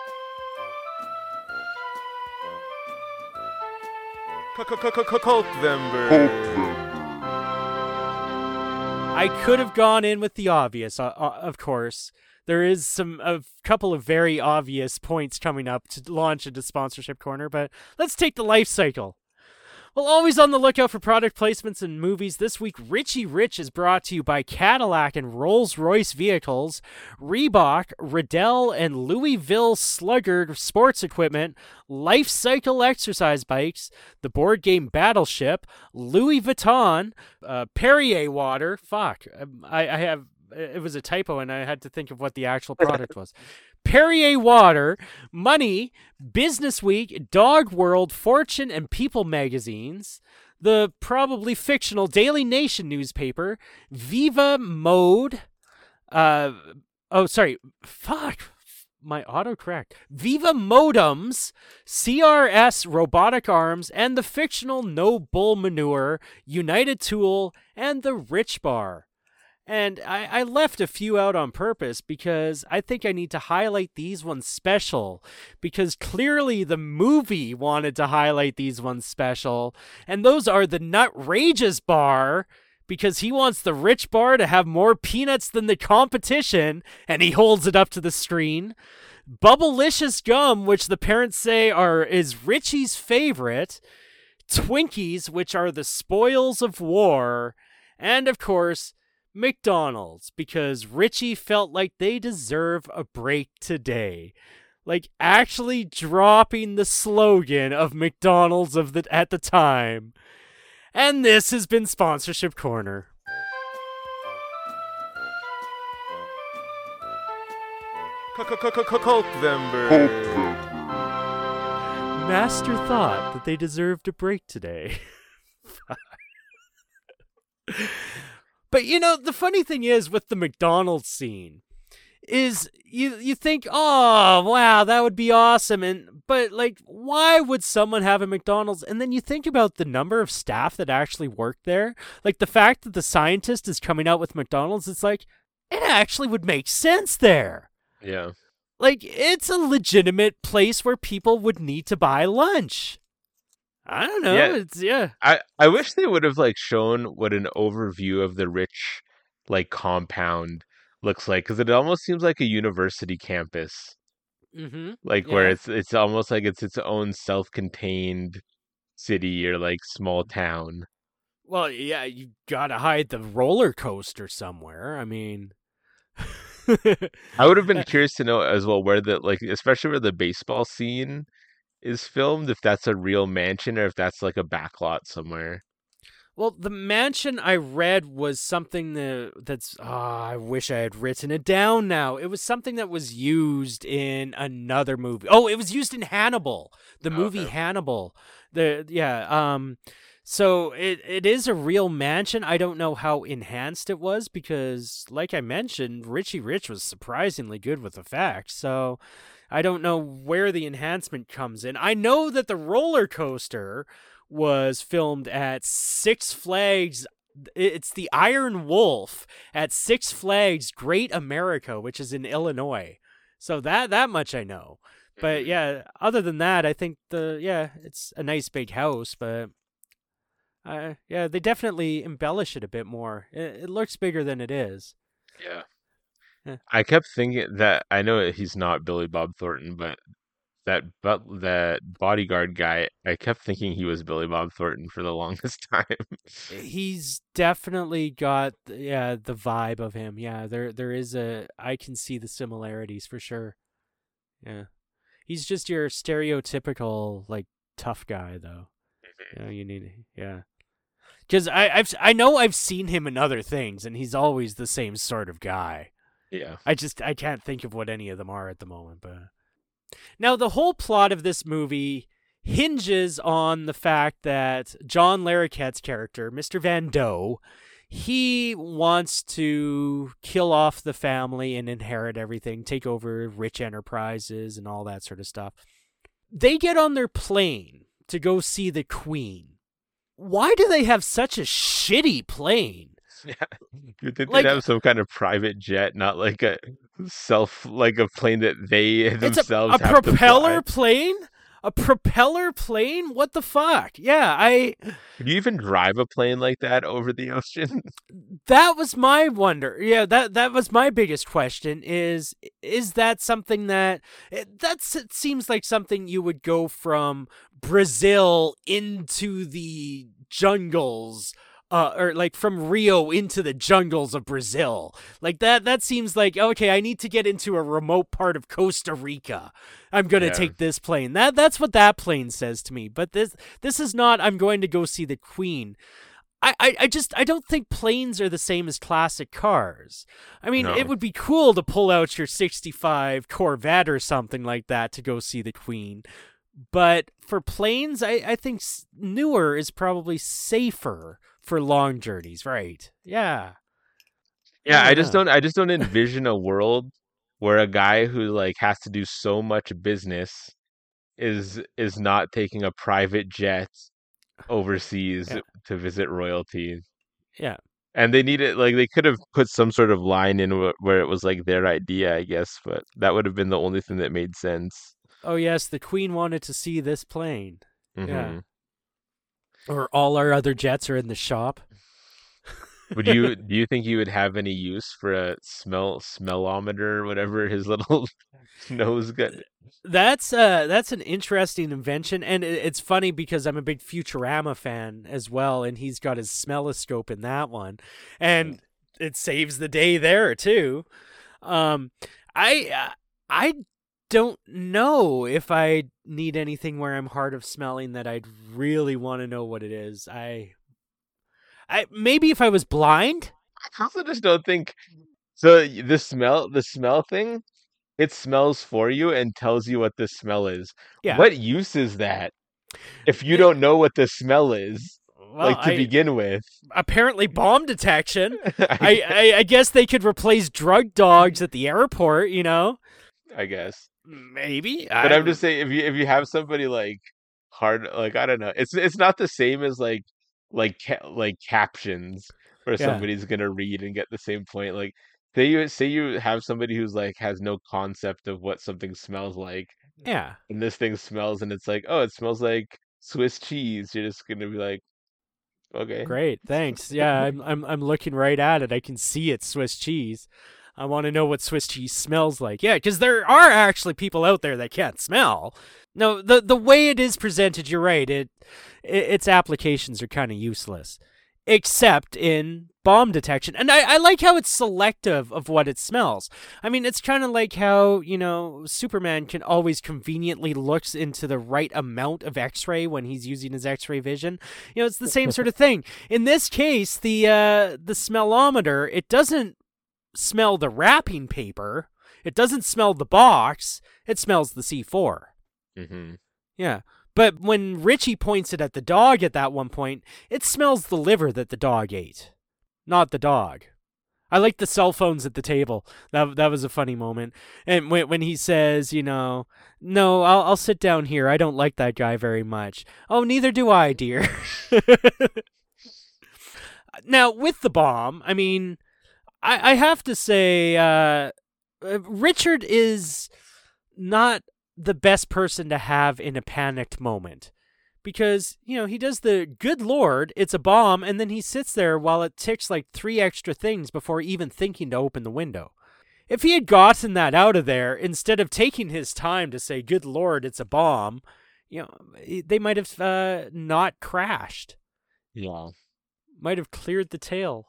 I could have gone in with the obvious, of course. There is a couple of very obvious points coming up to launch into Sponsorship Corner, but let's take the life cycle. Well, always on the lookout for product placements in movies, this week Richie Rich is brought to you by Cadillac and Rolls-Royce Vehicles, Reebok, Riddell and Louisville Slugger Sports Equipment, Life Cycle Exercise Bikes, the board game Battleship, Louis Vuitton, Perrier Water, it was a typo and I had to think of what the actual product was. Perrier Water, Money, Business Week, Dog World, Fortune, and People magazines, the probably fictional Daily Nation newspaper, Viva Mode, my autocorrect, Viva Modems, CRS Robotic Arms, and the fictional No Bull Manure, United Tool, and the Rich Bar. And I left a few out on purpose because I think I need to highlight these ones special, because clearly the movie wanted to highlight these ones special, and those are the Nutrageous Bar, because he wants the Rich Bar to have more peanuts than the competition, and he holds it up to the screen. Bubblicious Gum, which the parents say is Richie's favorite. Twinkies, which are the spoils of war. And of course, McDonald's, because Richie felt like they deserve a break today. Like actually dropping the slogan of McDonald's at the time. And this has been Sponsorship Corner. Master thought that they deserved a break today. But the funny thing is with the McDonald's scene is you think, oh wow, that would be awesome, but like, why would someone have a McDonald's? And then you think about the number of staff that actually work there, like the fact that the scientist is coming out with McDonald's. It's like, it actually would make sense there. Yeah, like it's a legitimate place where people would need to buy lunch. I don't know. I wish they would have like shown what an overview of the Rich like compound looks like, because it almost seems like a university campus, Mm-hmm. like where Yeah. it's almost like it's its own self-contained city or like small town. Well, yeah, you gotta hide the roller coaster somewhere. I mean, I would have been curious to know as well where the like, especially where the baseball scene is filmed, if that's a real mansion or if that's like a backlot somewhere. well, the mansion I read was something that's. Oh, I wish I had written it down now. It was something that was used in another movie. Oh, it was used in Hannibal, the movie Okay. Hannibal. The yeah. So it is a real mansion. I don't know how enhanced it was because, like I mentioned, Richie Rich was surprisingly good with effects. So I don't know where the enhancement comes in. I know that the roller coaster was filmed at Six Flags. It's the Iron Wolf at Six Flags Great America, which is in Illinois. So that much I know. But Mhm. yeah, other than that, I think it's a nice big house, but yeah, they definitely embellish it a bit more. It looks bigger than it is. Yeah. Yeah. I kept thinking that I know he's not Billy Bob Thornton, that bodyguard guy, I kept thinking he was Billy Bob Thornton for the longest time. He's definitely got the vibe of him. Yeah, there is a I can see the similarities for sure. Yeah. He's just your stereotypical like tough guy though. You need yeah. Cuz I know I've seen him in other things and he's always the same sort of guy. Yeah. I can't think of what any of them are at the moment, but now the whole plot of this movie hinges on the fact that John Larroquette's character, Mr. Van Doe, he wants to kill off the family and inherit everything, take over rich enterprises and all that sort of stuff. They get on their plane to go see the Queen. Why do they have such a shitty plane? Yeah. You'd think they'd Like, have some kind of private jet, not like like a plane that they it's themselves a have to fly. propeller plane? A propeller plane? What the fuck? Yeah, Could you even drive a plane like that over the ocean? that was my wonder. Yeah, that was my biggest question is that something it seems like something you would go from Brazil into the jungles or like from Rio into the jungles of Brazil. Like that seems like okay, I need to get into a remote part of Costa Rica. I'm going to Yeah. take this plane. That's what that plane says to me. But this is not I'm going to go see the Queen. I don't think planes are the same as classic cars. I mean, it No. would be cool to pull out your 65 Corvette or something like that to go see the Queen. But for planes, I think newer is probably safer for long journeys, right? Yeah. I Yeah, don't know. I just don't envision a world where a guy who like has to do so much business is not taking a private jet overseas Yeah. to visit royalty. Yeah. And they need it like they could have put some sort of line in where it was like their idea, I guess, but that would have been the only thing that made sense. Oh, yes, the Queen wanted to see this plane. Yeah. Hmm. Or all our other jets are in the shop. Would you do you think you would have any use for a smellometer or whatever his little nose got? That's an interesting invention, and it's funny because I'm a big Futurama fan as well, and he's got his smelloscope in that one, and it saves the day there too. Um, I don't know if I need anything where I'm hard of smelling that I'd really want to know what it is. I maybe if I was blind. I also just don't think so. The smell thing, it smells for you and tells you what the smell is. Yeah. What use is that if you don't know what the smell is, Well, like to I begin with? apparently bomb detection. I, I guess they could replace drug dogs at the airport. You know, I guess. maybe. But I'm just saying, if you have somebody like hard, like I don't know, it's not the same as like captions where Yeah, somebody's gonna read and get the same point. Like say you have somebody who's like has no concept of what something smells like, yeah. and this thing smells, and it's like, oh, it smells like Swiss cheese. You're just gonna be like, okay. Great, thanks. Yeah, I'm looking right at it. I can see it's Swiss cheese. I want to know what Swiss cheese smells like. Yeah, because there are actually people out there that can't smell. No, the way it is presented, you're right. Its applications are kind of useless, except in bomb detection. And I like how it's selective of what it smells. I mean, it's kind of like how, Superman can always conveniently looks into the right amount of X-ray when he's using his X-ray vision. It's the same sort of thing. In this case, the smellometer, it doesn't smell the wrapping paper. It doesn't smell the box. It smells the C4. Mm-hmm. Yeah. But when Richie points it at the dog at that one point, it smells the liver that the dog ate, not the dog. I like the cell phones at the table. That was a funny moment. And when he says, no, I'll sit down here. I don't like that guy very much. Oh, neither do I, dear. Now, with the bomb, I mean, I have to say, Richard is not the best person to have in a panicked moment, because he does the good lord, it's a bomb, and then he sits there while it ticks like 3 extra things before even thinking to open the window. If he had gotten that out of there instead of taking his time to say good lord, it's a bomb, they might have not crashed. Yeah, might have cleared the tail.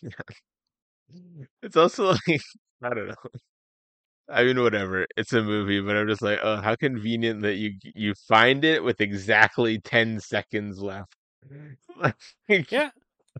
It's also like, I don't know. I mean, whatever. It's a movie, but I'm just like, oh, how convenient that you find it with exactly 10 seconds left. Yeah.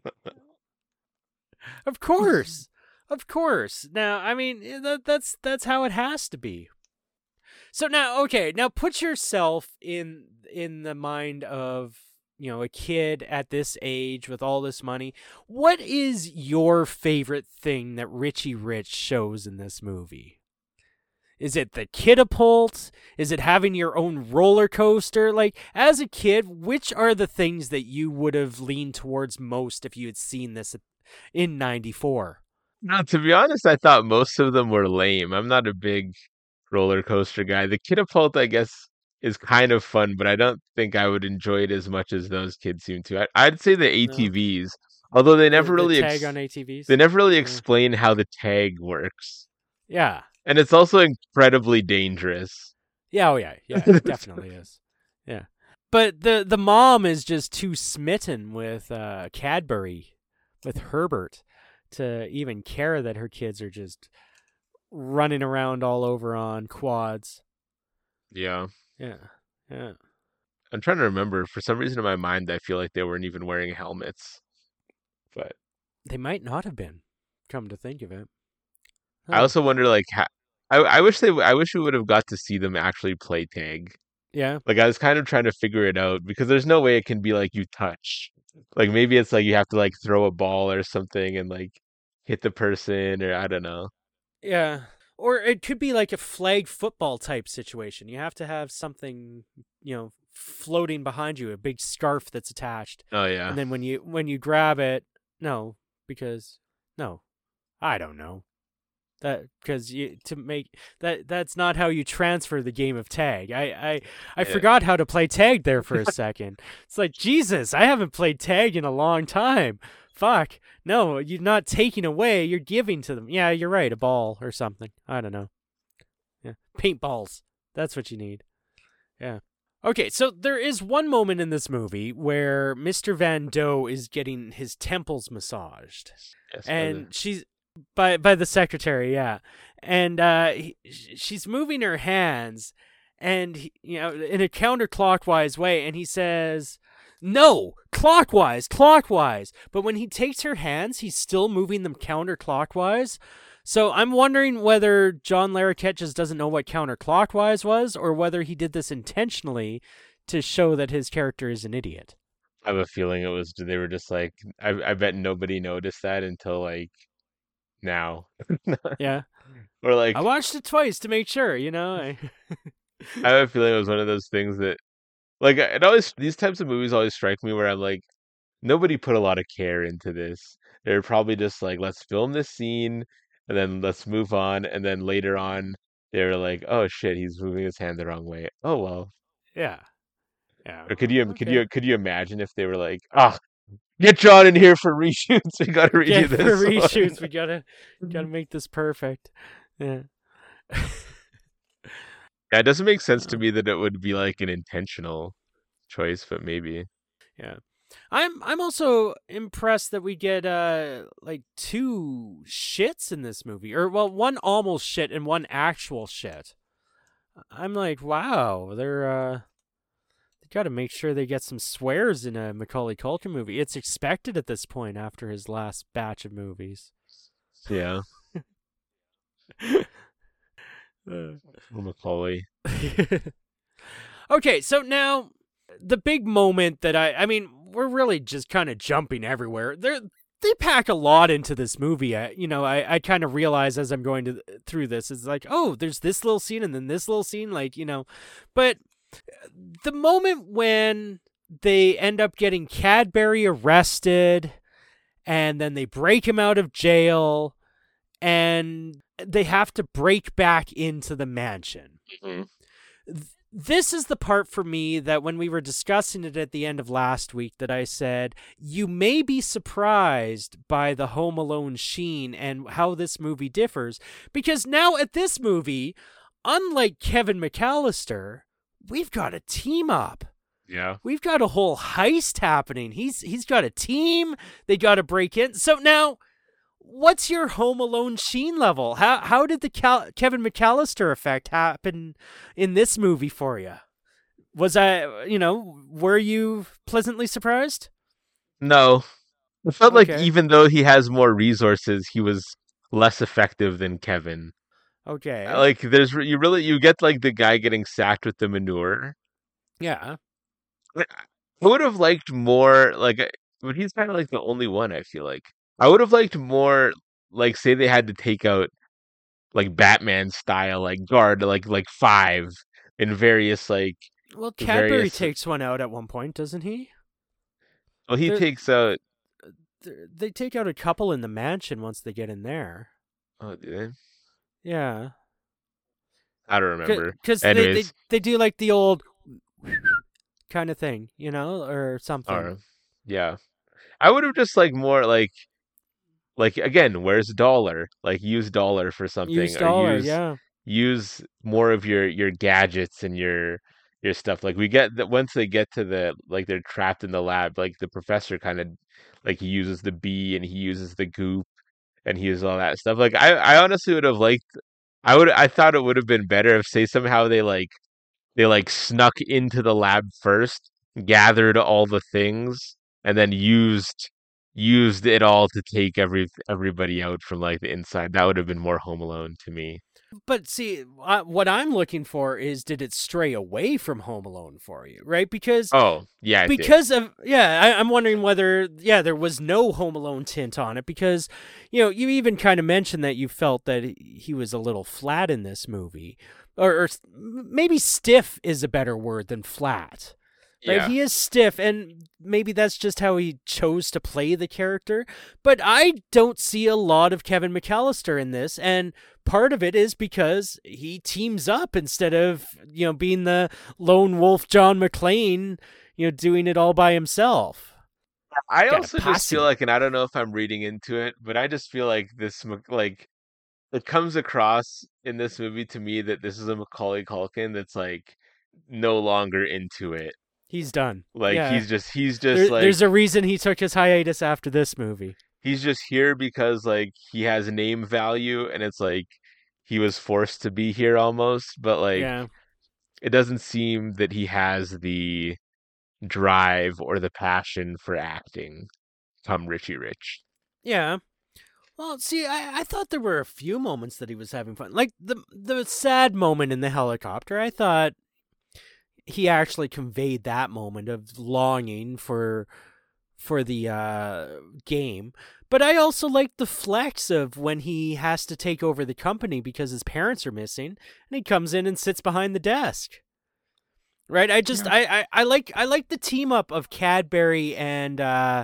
Of course. Of course. Now, I mean, that's how it has to be. So now, okay, now put yourself in the mind of, a kid at this age with all this money. What is your favorite thing that Richie Rich shows in this movie? Is it the catapult? Is it having your own roller coaster? Like, as a kid, which are the things that you would have leaned towards most if you had seen this in 94? No, to be honest, I thought most of them were lame. I'm not a big roller coaster guy. The catapult, I guess, is kind of fun, but I don't think I would enjoy it as much as those kids seem to. I'd say the No? ATVs, although they never The really tag on ATVs? they never really Yeah. explain how the tag works. Yeah. And it's also incredibly dangerous. Yeah, oh yeah, it definitely is. Yeah. But the mom is just too smitten with Cadbury, with Herbert, to even care that her kids are just running around all over on quads. Yeah. Yeah. I'm trying to remember. For some reason in my mind, I feel like they weren't even wearing helmets. But They might not have been, come to think of it. I also wonder, like, I wish we would have got to see them actually play tag. Yeah. Like, I was kind of trying to figure it out because there's no way it can be like you touch. Like, maybe it's like you have to like throw a ball or something and like hit the person, or I don't know. Yeah. Or it could be like a flag football type situation. You have to have something, floating behind you, a big scarf that's attached. Oh yeah. And then when you grab it, no, I don't know. Because that's not how you transfer the game of tag. I Yeah. forgot how to play tag there for a second. It's like, Jesus, I haven't played tag in a long time. Fuck. No, you're not taking away, you're giving to them. Yeah, you're right, a ball or something. I don't know. Yeah. Paintballs. That's what you need. Yeah. Okay, so there is one moment in this movie where Mr. Van Doe is getting his temples massaged. Yes, And she's by the secretary, yeah. And she's moving her hands and in a counterclockwise way, and he says, "No, clockwise." But when he takes her hands, he's still moving them counterclockwise. So I'm wondering whether John Larroquette just doesn't know what counterclockwise was, or whether he did this intentionally to show that his character is an idiot. I have a feeling it was they were just like I bet nobody noticed that until like now. Yeah. Or like I watched it twice to make sure, I have a feeling it was one of those things that like it always these types of movies always strike me where I'm like nobody put a lot of care into this. They're probably just like let's film this scene and then let's move on, and then later on they're like, oh shit, he's moving his hand the wrong way. Oh well. Yeah. Yeah. Or could you Okay. could you imagine if they were like, ah, Get John in here for reshoots. We gotta redo this. For reshoots, we gotta make this perfect. Yeah. Yeah, it doesn't make sense to me that it would be like an intentional choice, but maybe. Yeah. I'm also impressed that we get like 2 shits in this movie. Or well, one almost shit and one actual shit. I'm like, wow, they got to make sure they get some swears in a Macaulay Culkin movie. It's expected at this point after his last batch of movies. Yeah. Macaulay. Okay, so now the big moment that I mean, we're really just kind of jumping everywhere. They pack a lot into this movie. I kind of realize as I'm going through this, it's like, oh, there's this little scene and then this little scene, like, but the moment when they end up getting Cadbury arrested and then they break him out of jail and they have to break back into the mansion. Mm-hmm. This is the part for me that when we were discussing it at the end of last week that I said, you may be surprised by the Home Alone sheen and how this movie differs. Because now at this movie, unlike Kevin McAllister, we've got a team up. Yeah. We've got a whole heist happening. He's got a team. They got to break in. So now, what's your Home Alone sheen level? How did the Kevin McAllister effect happen in this movie for you? Were you pleasantly surprised? No. It felt like even though he has more resources, he was less effective than Kevin. Okay. Like you get like the guy getting sacked with the manure. Yeah. I would have liked more but he's kind of like the only one, I feel like. I would have liked more, like, say they had to take out, like, Batman style, like, guard, like 5 in various, like... Well, Cadbury takes one out at one point, doesn't he? Well, he takes out... They take out a couple in the mansion once they get in there. Oh, do they? Yeah. I don't remember. Because they do, like, the old kind of thing, or something. Yeah. I would have just, like, more, like, again, where's Dollar? Like, use Dollar for something. Use Dollar, yeah. Use more of your gadgets and your stuff. Like, we get that once they get to they're trapped in the lab, like, the professor kind of, like, he uses the bee and he uses the goop and he uses all that stuff. Like, I honestly would have liked, I thought it would have been better if, say, somehow they snuck into the lab first, gathered all the things, and then used it all to take everybody out from like the inside. That would have been more Home Alone to me. But see, what I'm looking for is, did it stray away from Home Alone for you, right? Because I'm wondering whether there was no Home Alone tint on it, because you even kind of mentioned that you felt that he was a little flat in this movie, or maybe stiff is a better word than flat. Right? Yeah. He is stiff, and maybe that's just how he chose to play the character. But I don't see a lot of Kevin McAllister in this, and part of it is because he teams up instead of, being the lone wolf John McClane, doing it all by himself. I also just feel like, and I don't know if I'm reading into it, but I just feel like this, like, it comes across in this movie to me that this is a Macaulay Culkin that's like no longer into it. He's done. Like, he's just like... There's a reason he took his hiatus after this movie. He's just here because, like, he has name value, and it's like he was forced to be here almost, but, like, it doesn't seem that he has the drive or the passion for acting come Richie Rich. Yeah. Well, see, I thought there were a few moments that he was having fun. Like, the sad moment in the helicopter, I thought he actually conveyed that moment of longing for the game. But I also like the flex of when he has to take over the company because his parents are missing, and he comes in and sits behind the desk. Right? I like the team up of Cadbury and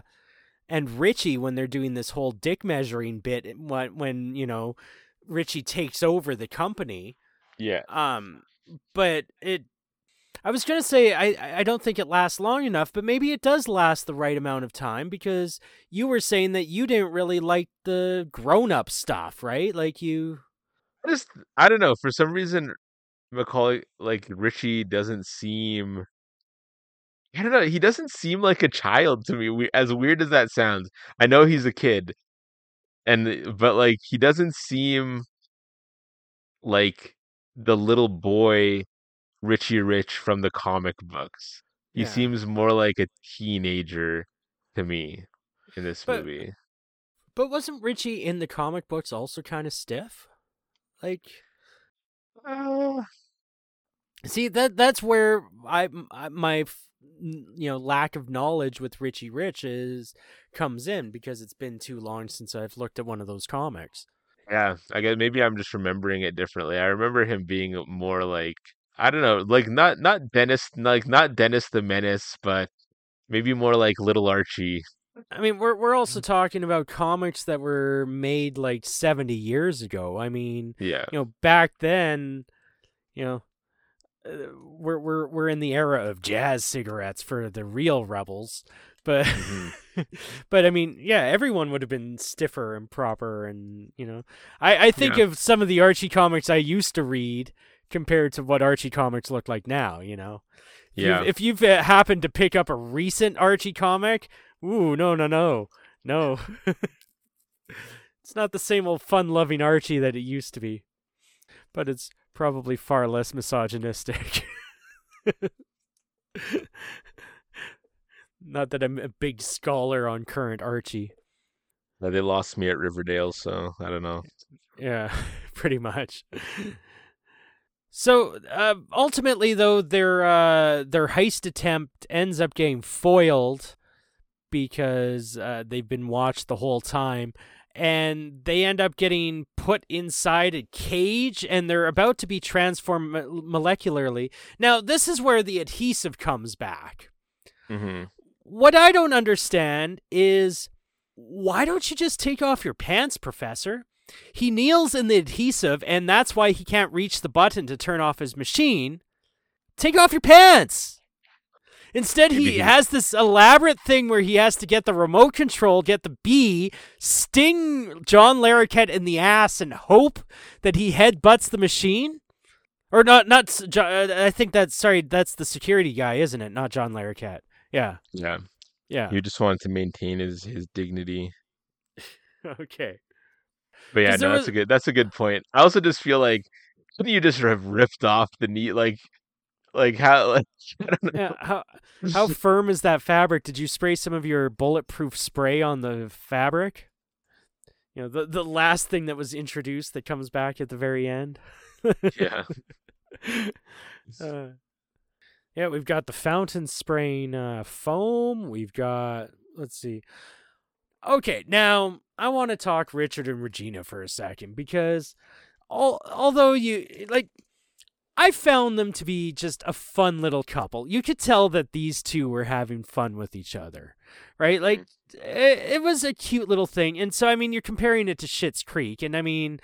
Richie when they're doing this whole dick measuring bit when Richie takes over the company. Yeah. But I was going to say, I don't think it lasts long enough, but maybe it does last the right amount of time, because you were saying that you didn't really like the grown-up stuff, right? Like I don't know. For some reason, Macaulay, like Richie doesn't seem, I don't know. He doesn't seem like a child to me. As weird as that sounds, I know he's a kid, but like he doesn't seem like the little boy Richie Rich from the comic books. He Yeah. seems more like a teenager to me in this But movie. but wasn't Richie in the comic books also kind of stiff? Like, Uh, see, that's where my lack of knowledge with Richie Rich comes in, because it's been too long since I've looked at one of those comics. yeah, I guess maybe I'm just remembering it differently. I remember him being more like, I don't know, like not Dennis, like not Dennis the Menace, but maybe more like Little Archie. I mean, we're also talking about comics that were made like 70 years ago. I mean, Yeah. back then, you know, we're in the era of jazz cigarettes for the real rebels, but Hmm. but I mean, yeah, everyone would have been stiffer and proper, and I think Yeah. of some of the Archie comics I used to read compared to what Archie comics look like now. Yeah. If you've happened to pick up a recent Archie comic, ooh, no. It's not the same old fun-loving Archie that it used to be, but it's probably far less misogynistic. Not that I'm a big scholar on current Archie. They lost me at Riverdale, so I don't know. Yeah, pretty much. So ultimately, though, their heist attempt ends up getting foiled because they've been watched the whole time, and they end up getting put inside a cage, and they're about to be transformed molecularly. Now, this is where the adhesive comes back. Hmm. What I don't understand is, why don't you just take off your pants, Professor? He kneels in the adhesive, and that's why he can't reach the button to turn off his machine. Take off your pants! Instead, he has this elaborate thing where he has to get the remote control, get the bee, sting John Larroquette in the ass, and hope that he headbutts the machine. Or not. I think that's the security guy, isn't it? Not John Larroquette. Yeah. Yeah. He just wanted to maintain his dignity. Okay. But yeah, no, that's a good point. I also just feel like, couldn't you just have ripped off the knee, like how, like, I don't know. Yeah, how firm is that fabric? Did you spray some of your bulletproof spray on the fabric? The last thing that was introduced that comes back at the very end. Yeah. Yeah, we've got the fountain spraying foam. We've got, let's see. Okay, now I want to talk Richard and Regina for a second, because although I found them to be just a fun little couple. You could tell that these two were having fun with each other, right? Like, it was a cute little thing. And so, I mean, you're comparing it to Schitt's Creek, and I mean,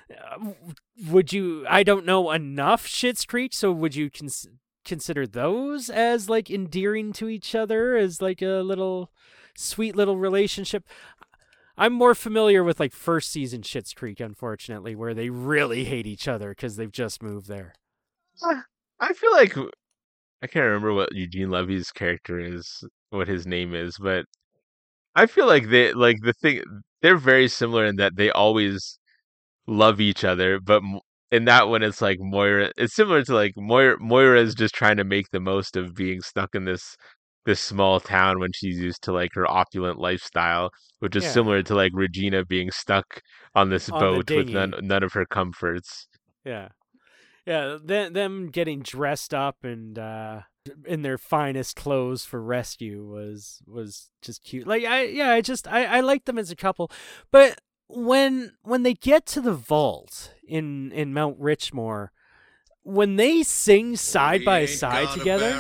I don't know enough Schitt's Creek, so would you consider those as like endearing to each other, as like a little sweet little relationship? I'm more familiar with like first season Schitt's Creek, unfortunately, where they really hate each other because they've just moved there. I feel like, I can't remember what Eugene Levy's character is, what his name is, but I feel like they're very similar in that they always love each other, but in that one, it's like Moira. It's similar to like Moira is just trying to make the most of being stuck in this small town when she's used to like her opulent lifestyle, which is similar to like Regina being stuck on this boat with none of her comforts. Yeah. Them getting dressed up and in their finest clothes for rescue was just cute. Like I like them as a couple, but when they get to the vault in Mount Richmore, when they sing side by side together,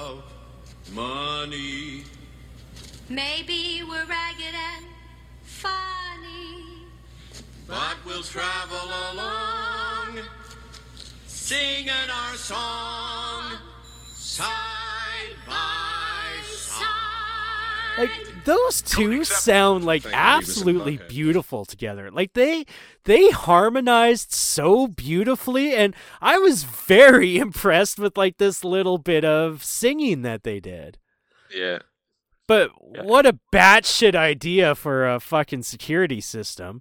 money. Maybe we're ragged and funny, but we'll travel along, singing our song, side by side. Like, those two sound like absolutely beautiful together. Like, they harmonized so beautifully, and I was very impressed with, like, this little bit of singing that they did. Yeah. But what a batshit idea for a fucking security system.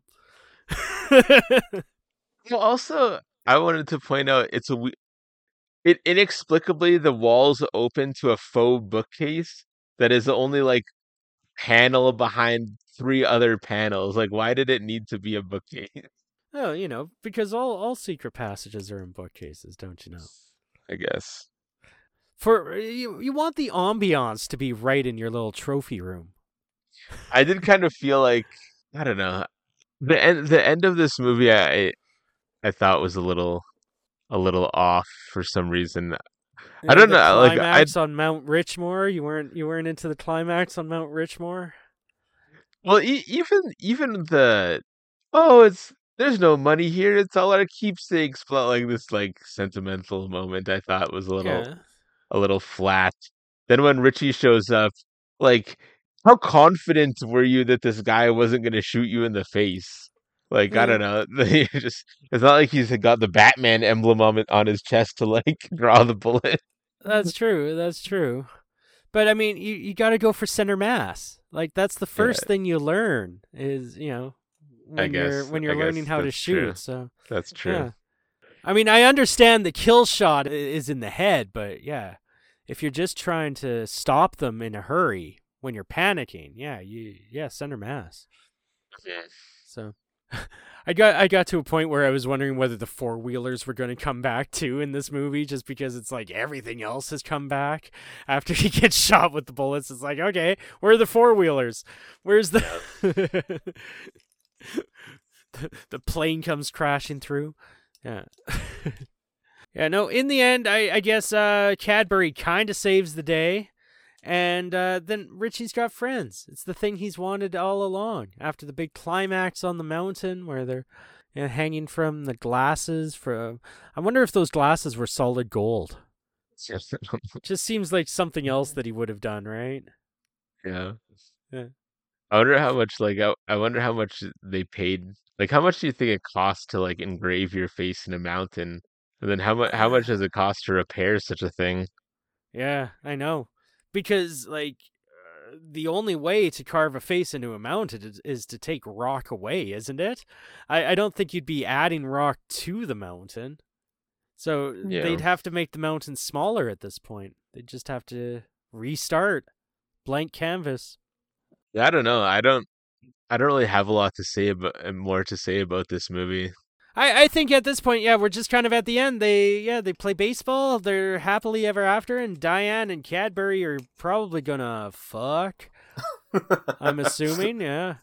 Well, also, I wanted to point out it inexplicably the walls open to a faux bookcase that is only like panel behind 3 other panels. Like, why did it need to be a bookcase? Oh, you know, because all secret passages are in bookcases, don't you know? I guess. For you want the ambiance to be right in your little trophy room. I did kind of feel like, I don't know, the end of this movie I thought was a little off for some reason. I don't the know, like climax on Mount Richmore. You weren't into the climax on Mount Richmore. well, even there's no money here. It's all our keepsakes. Felt like this like sentimental moment. I thought was a little flat. Then when Richie shows up, like, how confident were you that this guy wasn't going to shoot you in the face? Like, I don't know. It's not like he's got the Batman emblem on his chest to like draw the bullet. That's true. That's true. But I mean, you got to go for center mass. Like, that's the first thing you learn is, you know, when you're learning how to shoot. True. So that's true. Yeah. I mean, I understand the kill shot is in the head, but yeah, if you're just trying to stop them in a hurry when you're panicking, center mass. Yeah. So I got to a point where I was wondering whether the four-wheelers were going to come back too in this movie, just because it's like everything else has come back after he gets shot with the bullets. It's like, okay, where are the four-wheelers? Where's the the plane comes crashing through? Yeah. Yeah, no, in the end, I guess Cadbury kind of saves the day. And then Richie's got friends. It's the thing he's wanted all along. After the big climax on the mountain where they're hanging from the glasses. I wonder if those glasses were solid gold. Just seems like something else that he would have done, right? Yeah. Yeah. I wonder how much, like, I wonder how much they paid. Like, how much do you think it costs to, like, engrave your face in a mountain? And then how much does it cost to repair such a thing? Yeah, I know. Because, like, the only way to carve a face into a mountain is to take rock away, isn't it? I don't think you'd be adding rock to the mountain. So they'd have to make the mountain smaller at this point. They'd just have to restart. Blank canvas. Yeah, I don't know. I don't really have a lot to say more to say about this movie. I think at this point, we're just kind of at the end. They play baseball. They're happily ever after, and Diane and Cadbury are probably gonna fuck. I'm assuming, yeah.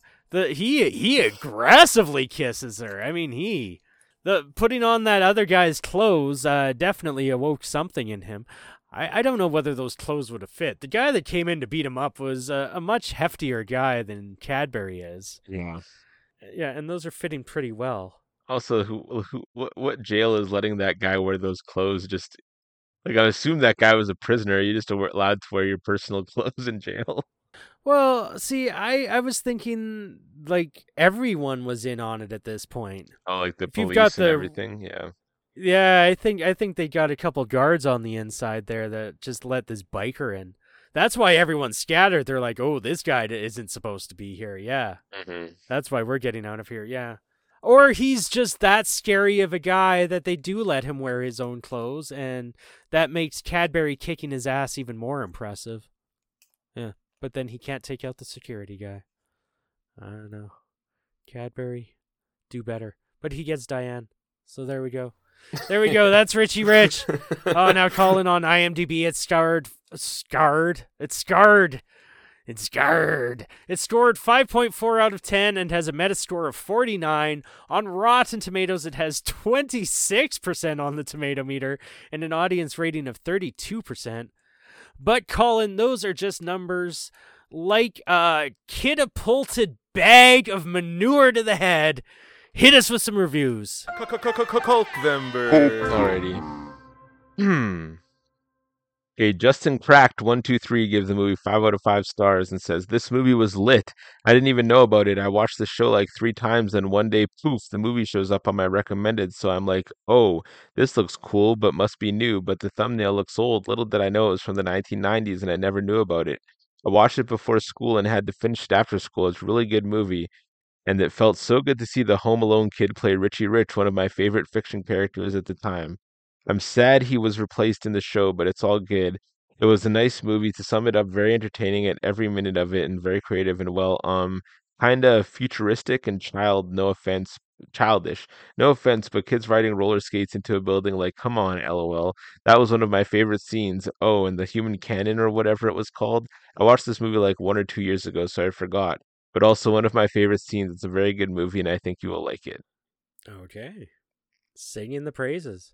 He aggressively kisses her. I mean, putting on that other guy's clothes definitely awoke something in him. I don't know whether those clothes would have fit. The guy that came in to beat him up was a much heftier guy than Cadbury is. Yeah. Yeah, and those are fitting pretty well. Also, what jail is letting that guy wear those clothes? Just like, I assume that guy was a prisoner. You just allowed to wear your personal clothes in jail. Well, see, I was thinking like everyone was in on it at this point. Oh, like the police and everything. Yeah. Yeah, I think they got a couple guards on the inside there that just let this biker in. That's why everyone's scattered. They're like, oh, this guy isn't supposed to be here. Yeah. Mm-hmm. That's why we're getting out of here. Yeah. Or he's just that scary of a guy that they do let him wear his own clothes, and that makes Cadbury kicking his ass even more impressive. Yeah, but then he can't take out the security guy. I don't know. Cadbury, do better. But he gets Diane, so there we go. There we go. That's Richie Rich. Oh, now calling on IMDb. It's scarred. It's scarred. It's scored 5.4 out of 10 and has a Metascore of 49. On Rotten Tomatoes, it has 26% on the tomato meter and an audience rating of 32%. But Colin, those are just numbers. Like a catapulted bag of manure to the head. Hit us with some reviews. Alrighty. Okay, Justin Cracked 123 gives the movie 5 out of 5 stars and says this movie was lit. I didn't even know about it. I watched the show like 3 times, and one day, poof, the movie shows up on my recommended. So I'm like, oh, this looks cool, but must be new. But the thumbnail looks old. Little did I know it was from the 1990s, and I never knew about it. I watched it before school and had to finish it after school. It's a really good movie, and it felt so good to see the Home Alone kid play Richie Rich, one of my favorite fiction characters at the time. I'm sad he was replaced in the show, but it's all good. It was a nice movie. To sum it up, very entertaining at every minute of it and very creative and well, kinda futuristic and childish. No offense, but kids riding roller skates into a building, like, come on, LOL. That was one of my favorite scenes. Oh, and the human cannon or whatever it was called. I watched this movie like 1 or 2 years ago, so I forgot, but also one of my favorite scenes. It's a very good movie, and I think you will like it. Okay. Singing the praises.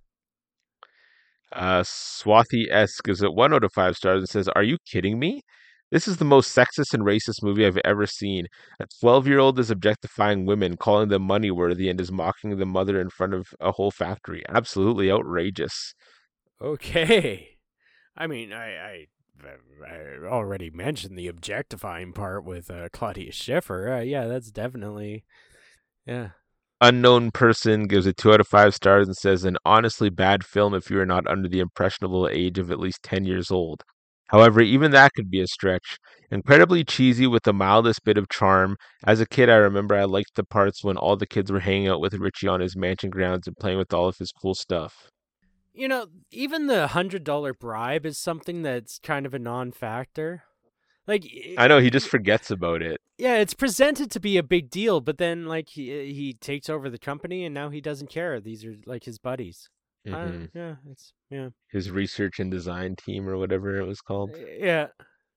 Swathi S gives it 1 out of 5 stars and says, are you kidding me? This is the most sexist and racist movie I've ever seen. A 12-year-old is objectifying women, calling them money worthy, and is mocking the mother in front of a whole factory. Absolutely outrageous. Okay. I mean, I already mentioned the objectifying part with Claudia Schiffer. Yeah, that's definitely, yeah. Unknown Person gives it 2 out of 5 stars and says, an honestly bad film if you are not under the impressionable age of at least 10 years old. However, even that could be a stretch. Incredibly cheesy with the mildest bit of charm. As a kid, I remember I liked the parts when all the kids were hanging out with Richie on his mansion grounds and playing with all of his cool stuff. You know, even the $100 bribe is something that's kind of a non-factor. Like, I know, he just forgets about it. Yeah, it's presented to be a big deal, but then like he takes over the company and now he doesn't care. These are like his buddies. Yeah, it's his research and design team or whatever it was called. Yeah.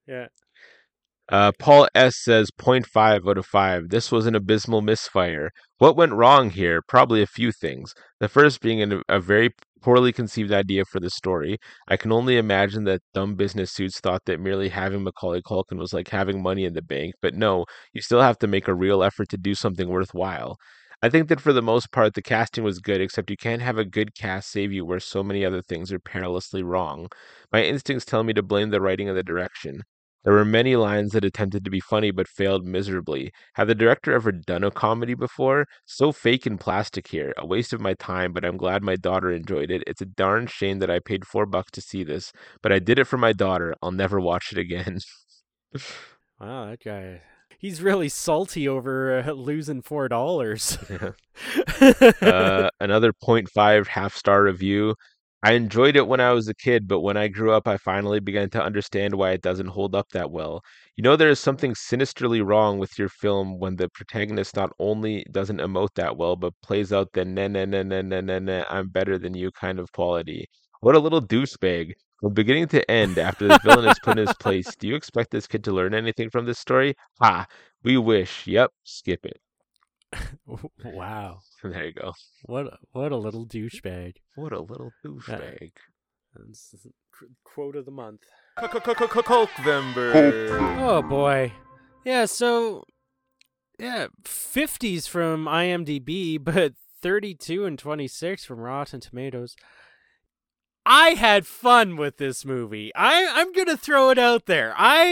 Paul S says 0.5 out of 5. This was an abysmal misfire. What went wrong here? Probably a few things. The first being a very poorly conceived idea for the story. I can only imagine that dumb business suits thought that merely having Macaulay Culkin was like having money in the bank, but no, you still have to make a real effort to do something worthwhile. I think that for the most part, the casting was good, except you can't have a good cast save you where so many other things are perilously wrong. My instincts tell me to blame the writing and the direction. There were many lines that attempted to be funny but failed miserably. Had the director ever done a comedy before? So fake and plastic here. A waste of my time, but I'm glad my daughter enjoyed it. It's a darn shame that I paid $4 to see this, but I did it for my daughter. I'll never watch it again. Wow, that guy. He's really salty over losing $4. Another 0.5 half-star review. I enjoyed it when I was a kid, but when I grew up, I finally began to understand why it doesn't hold up that well. You know, there is something sinisterly wrong with your film when the protagonist not only doesn't emote that well, but plays out the na na na na na na na I'm better than you kind of quality. What a little douchebag. From beginning to end, after the villain is put in his place, do you expect this kid to learn anything from this story? Ha! We wish. Yep, skip it. Wow. There you go. What a little douchebag. What a little douchebag. That's the quote of the month. Colkvember. Oh boy. Yeah, so 50s from IMDb, but 32 and 26 from Rotten Tomatoes. I had fun with this movie. I'm gonna throw it out there.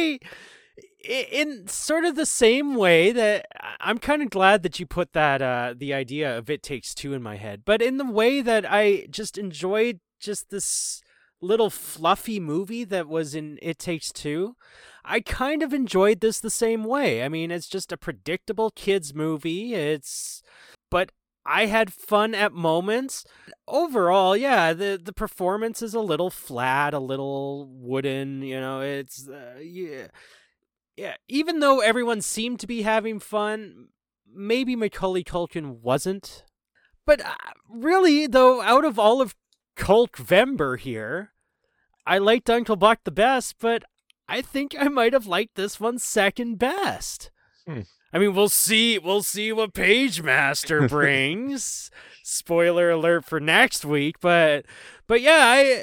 In sort of the same way that I'm kind of glad that you put that the idea of It Takes Two in my head, but in the way that I just enjoyed just this little fluffy movie that was in It Takes Two, I kind of enjoyed this the same way. I mean, it's just a predictable kids movie. But I had fun at moments. Overall, yeah, the performance is a little flat, a little wooden, it's yeah, even though everyone seemed to be having fun, maybe Macaulay Culkin wasn't. But really, though, out of all of Culkvember here, I liked Uncle Buck the best, but I think I might have liked this one second best. I mean, we'll see what Page Master brings. Spoiler alert for next week, but yeah,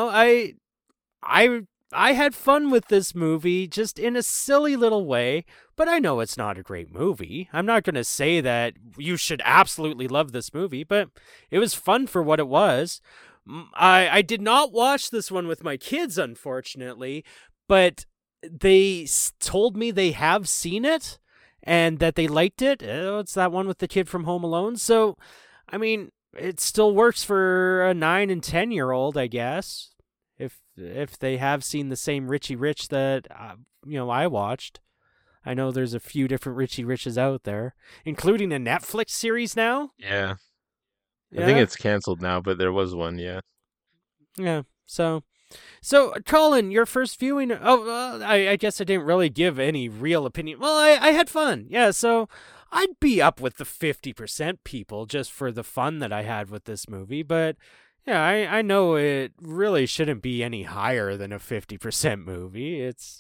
I had fun with this movie just in a silly little way, but I know it's not a great movie. I'm not going to say that you should absolutely love this movie, but it was fun for what it was. I did not watch this one with my kids, unfortunately, but they told me they have seen it and that they liked it. It's that one with the kid from Home Alone. So, I mean, it still works for a 9 and 10-year-old, I guess, if they have seen the same Richie Rich that I watched. I know there's a few different Richie Riches out there, including a Netflix series now. Yeah. I think it's canceled now, but there was one, yeah. Yeah. So Colin, your first viewing. I guess I didn't really give any real opinion. Well, I had fun. Yeah. So I'd be up with the 50% people just for the fun that I had with this movie. But yeah, I know it really shouldn't be any higher than a 50% movie. It's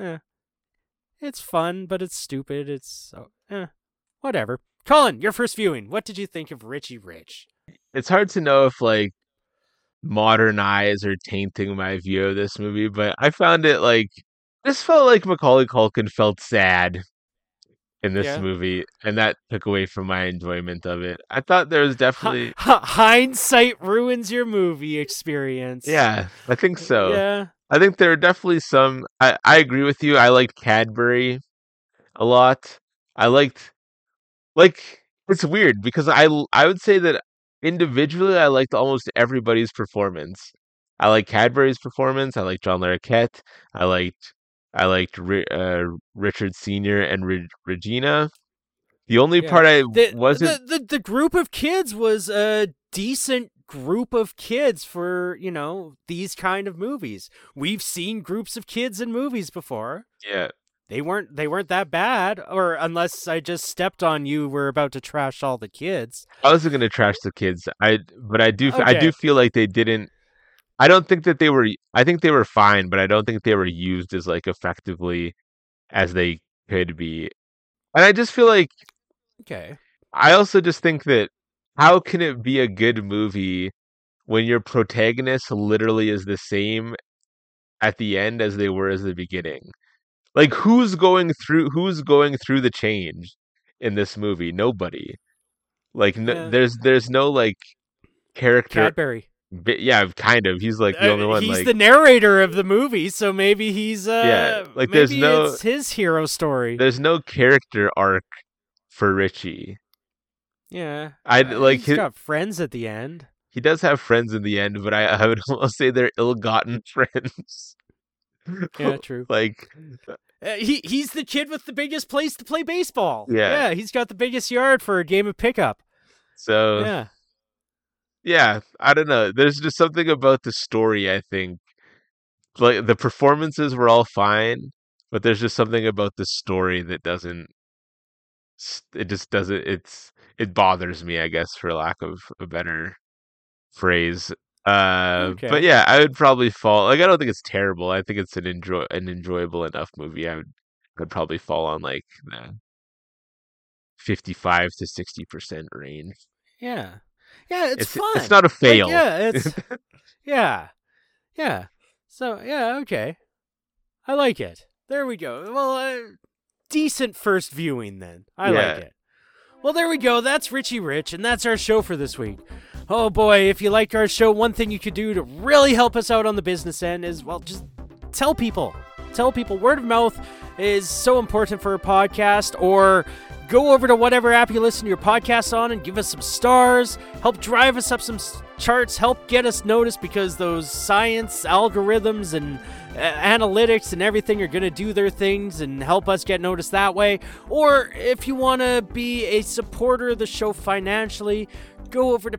fun, but it's stupid. It's whatever. Colin, your first viewing. What did you think of Richie Rich? It's hard to know if like modern eyes are tainting my view of this movie, but I found it this felt like Macaulay Culkin felt sad in this movie, and that took away from my enjoyment of it. I thought there was definitely hindsight ruins your movie experience. Yeah, I think so. Yeah. I think there are definitely some. I agree with you. I liked Cadbury a lot. I liked it's weird because I would say that individually I liked almost everybody's performance. I like Cadbury's performance. I like John Larroquette. I liked Richard Sr. and Regina. The only part the group of kids was a decent group of kids for these kind of movies. We've seen groups of kids in movies before. Yeah. They weren't that bad, or unless I just stepped on you, we're about to trash all the kids. I wasn't going to trash the kids. I do feel like they didn't. I don't think that they were. I think they were fine, but I don't think they were used as effectively as they could be. And I just feel like. Okay. I also just think that how can it be a good movie when your protagonist literally is the same at the end as they were as the beginning? Like who's going through the change in this movie? Nobody. There's no character. Cadbury. Yeah, kind of. He's the only one. He's the narrator of the movie, so maybe he's it's his hero story. There's no character arc for Richie. Yeah, he's got friends at the end. He does have friends in the end, but I would almost say they're ill-gotten friends. Yeah, true. He's the kid with the biggest place to play baseball. Yeah, he's got the biggest yard for a game of pickup. So yeah, I don't know. There's just something about the story. I think the performances were all fine, but there's just something about the story that doesn't. It just doesn't. It bothers me, I guess, for lack of a better phrase. Okay. But yeah, I would probably fall. I don't think it's terrible. I think it's an enjoyable enough movie. I'd probably fall on the 55 to 60% range. Yeah, it's fun. It's not a fail. It's yeah. So okay, I like it. There we go. Well, decent first viewing then. I like it. Well, there we go. That's Richie Rich, and that's our show for this week. Oh boy, if you like our show, one thing you could do to really help us out on the business end is, just tell people. Tell people. Word of mouth is so important for a podcast, or go over to whatever app you listen to your podcast on and give us some stars. Help drive us up some charts. Help get us noticed, because those science algorithms and analytics and everything are going to do their things and help us get noticed that way. Or if you want to be a supporter of the show financially, go over to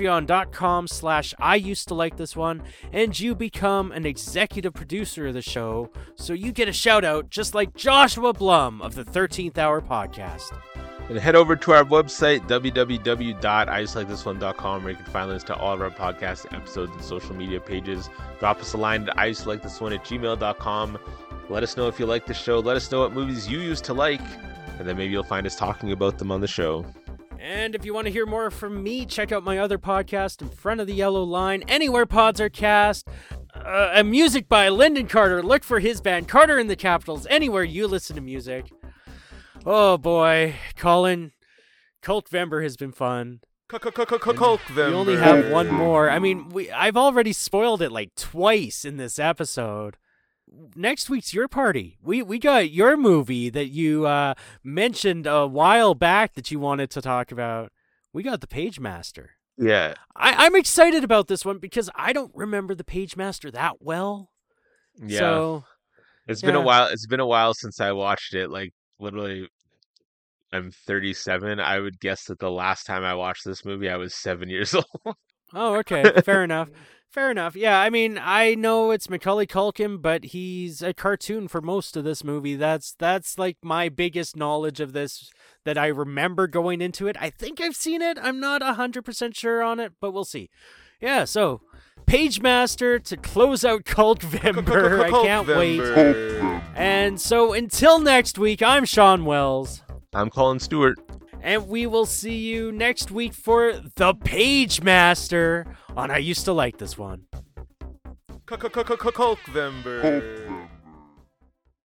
patreon.com/IUsedToLikeThisOne and you become an executive producer of the show, so you get a shout out just like Joshua Blum of the 13th Hour Podcast. And head over to our website, www.IUsedToLikeThisOne.com, where you can find links to all of our podcast episodes and social media pages. Drop us a line at IUsedToLikeThisOne@gmail.com. Let us know if you like the show. Let us know what movies you used to like, and then maybe you'll find us talking about them on the show. And if you want to hear more from me, check out my other podcast, In Front of the Yellow Line, anywhere pods are cast. Music by Lyndon Carter. Look for his band, Carter and the Capitals, anywhere you listen to music. Oh boy, Colin, Cultvember has been fun. You only have one more. I mean, I've already spoiled it like twice in this episode. Next week's your party. We got your movie that you mentioned a while back that you wanted to talk about. We got The Pagemaster. Yeah. I'm excited about this one because I don't remember The Pagemaster that well. Yeah. So, been a while. It's been a while since I watched it. Like literally, I'm 37. I would guess that the last time I watched this movie, I was 7 years old. Oh, okay. Fair enough. Fair enough. Yeah, I mean, I know it's Macaulay Culkin, but he's a cartoon for most of this movie. That's like my biggest knowledge of this that I remember going into it. I think I've seen it. I'm not 100% sure on it, but we'll see. Yeah, so Pagemaster to close out Cultvember. I can't wait. And so until next week, I'm Sean Wells. I'm Colin Stewart. And we will see you next week for The Pagemaster on I Used to Like This One. Cultvember.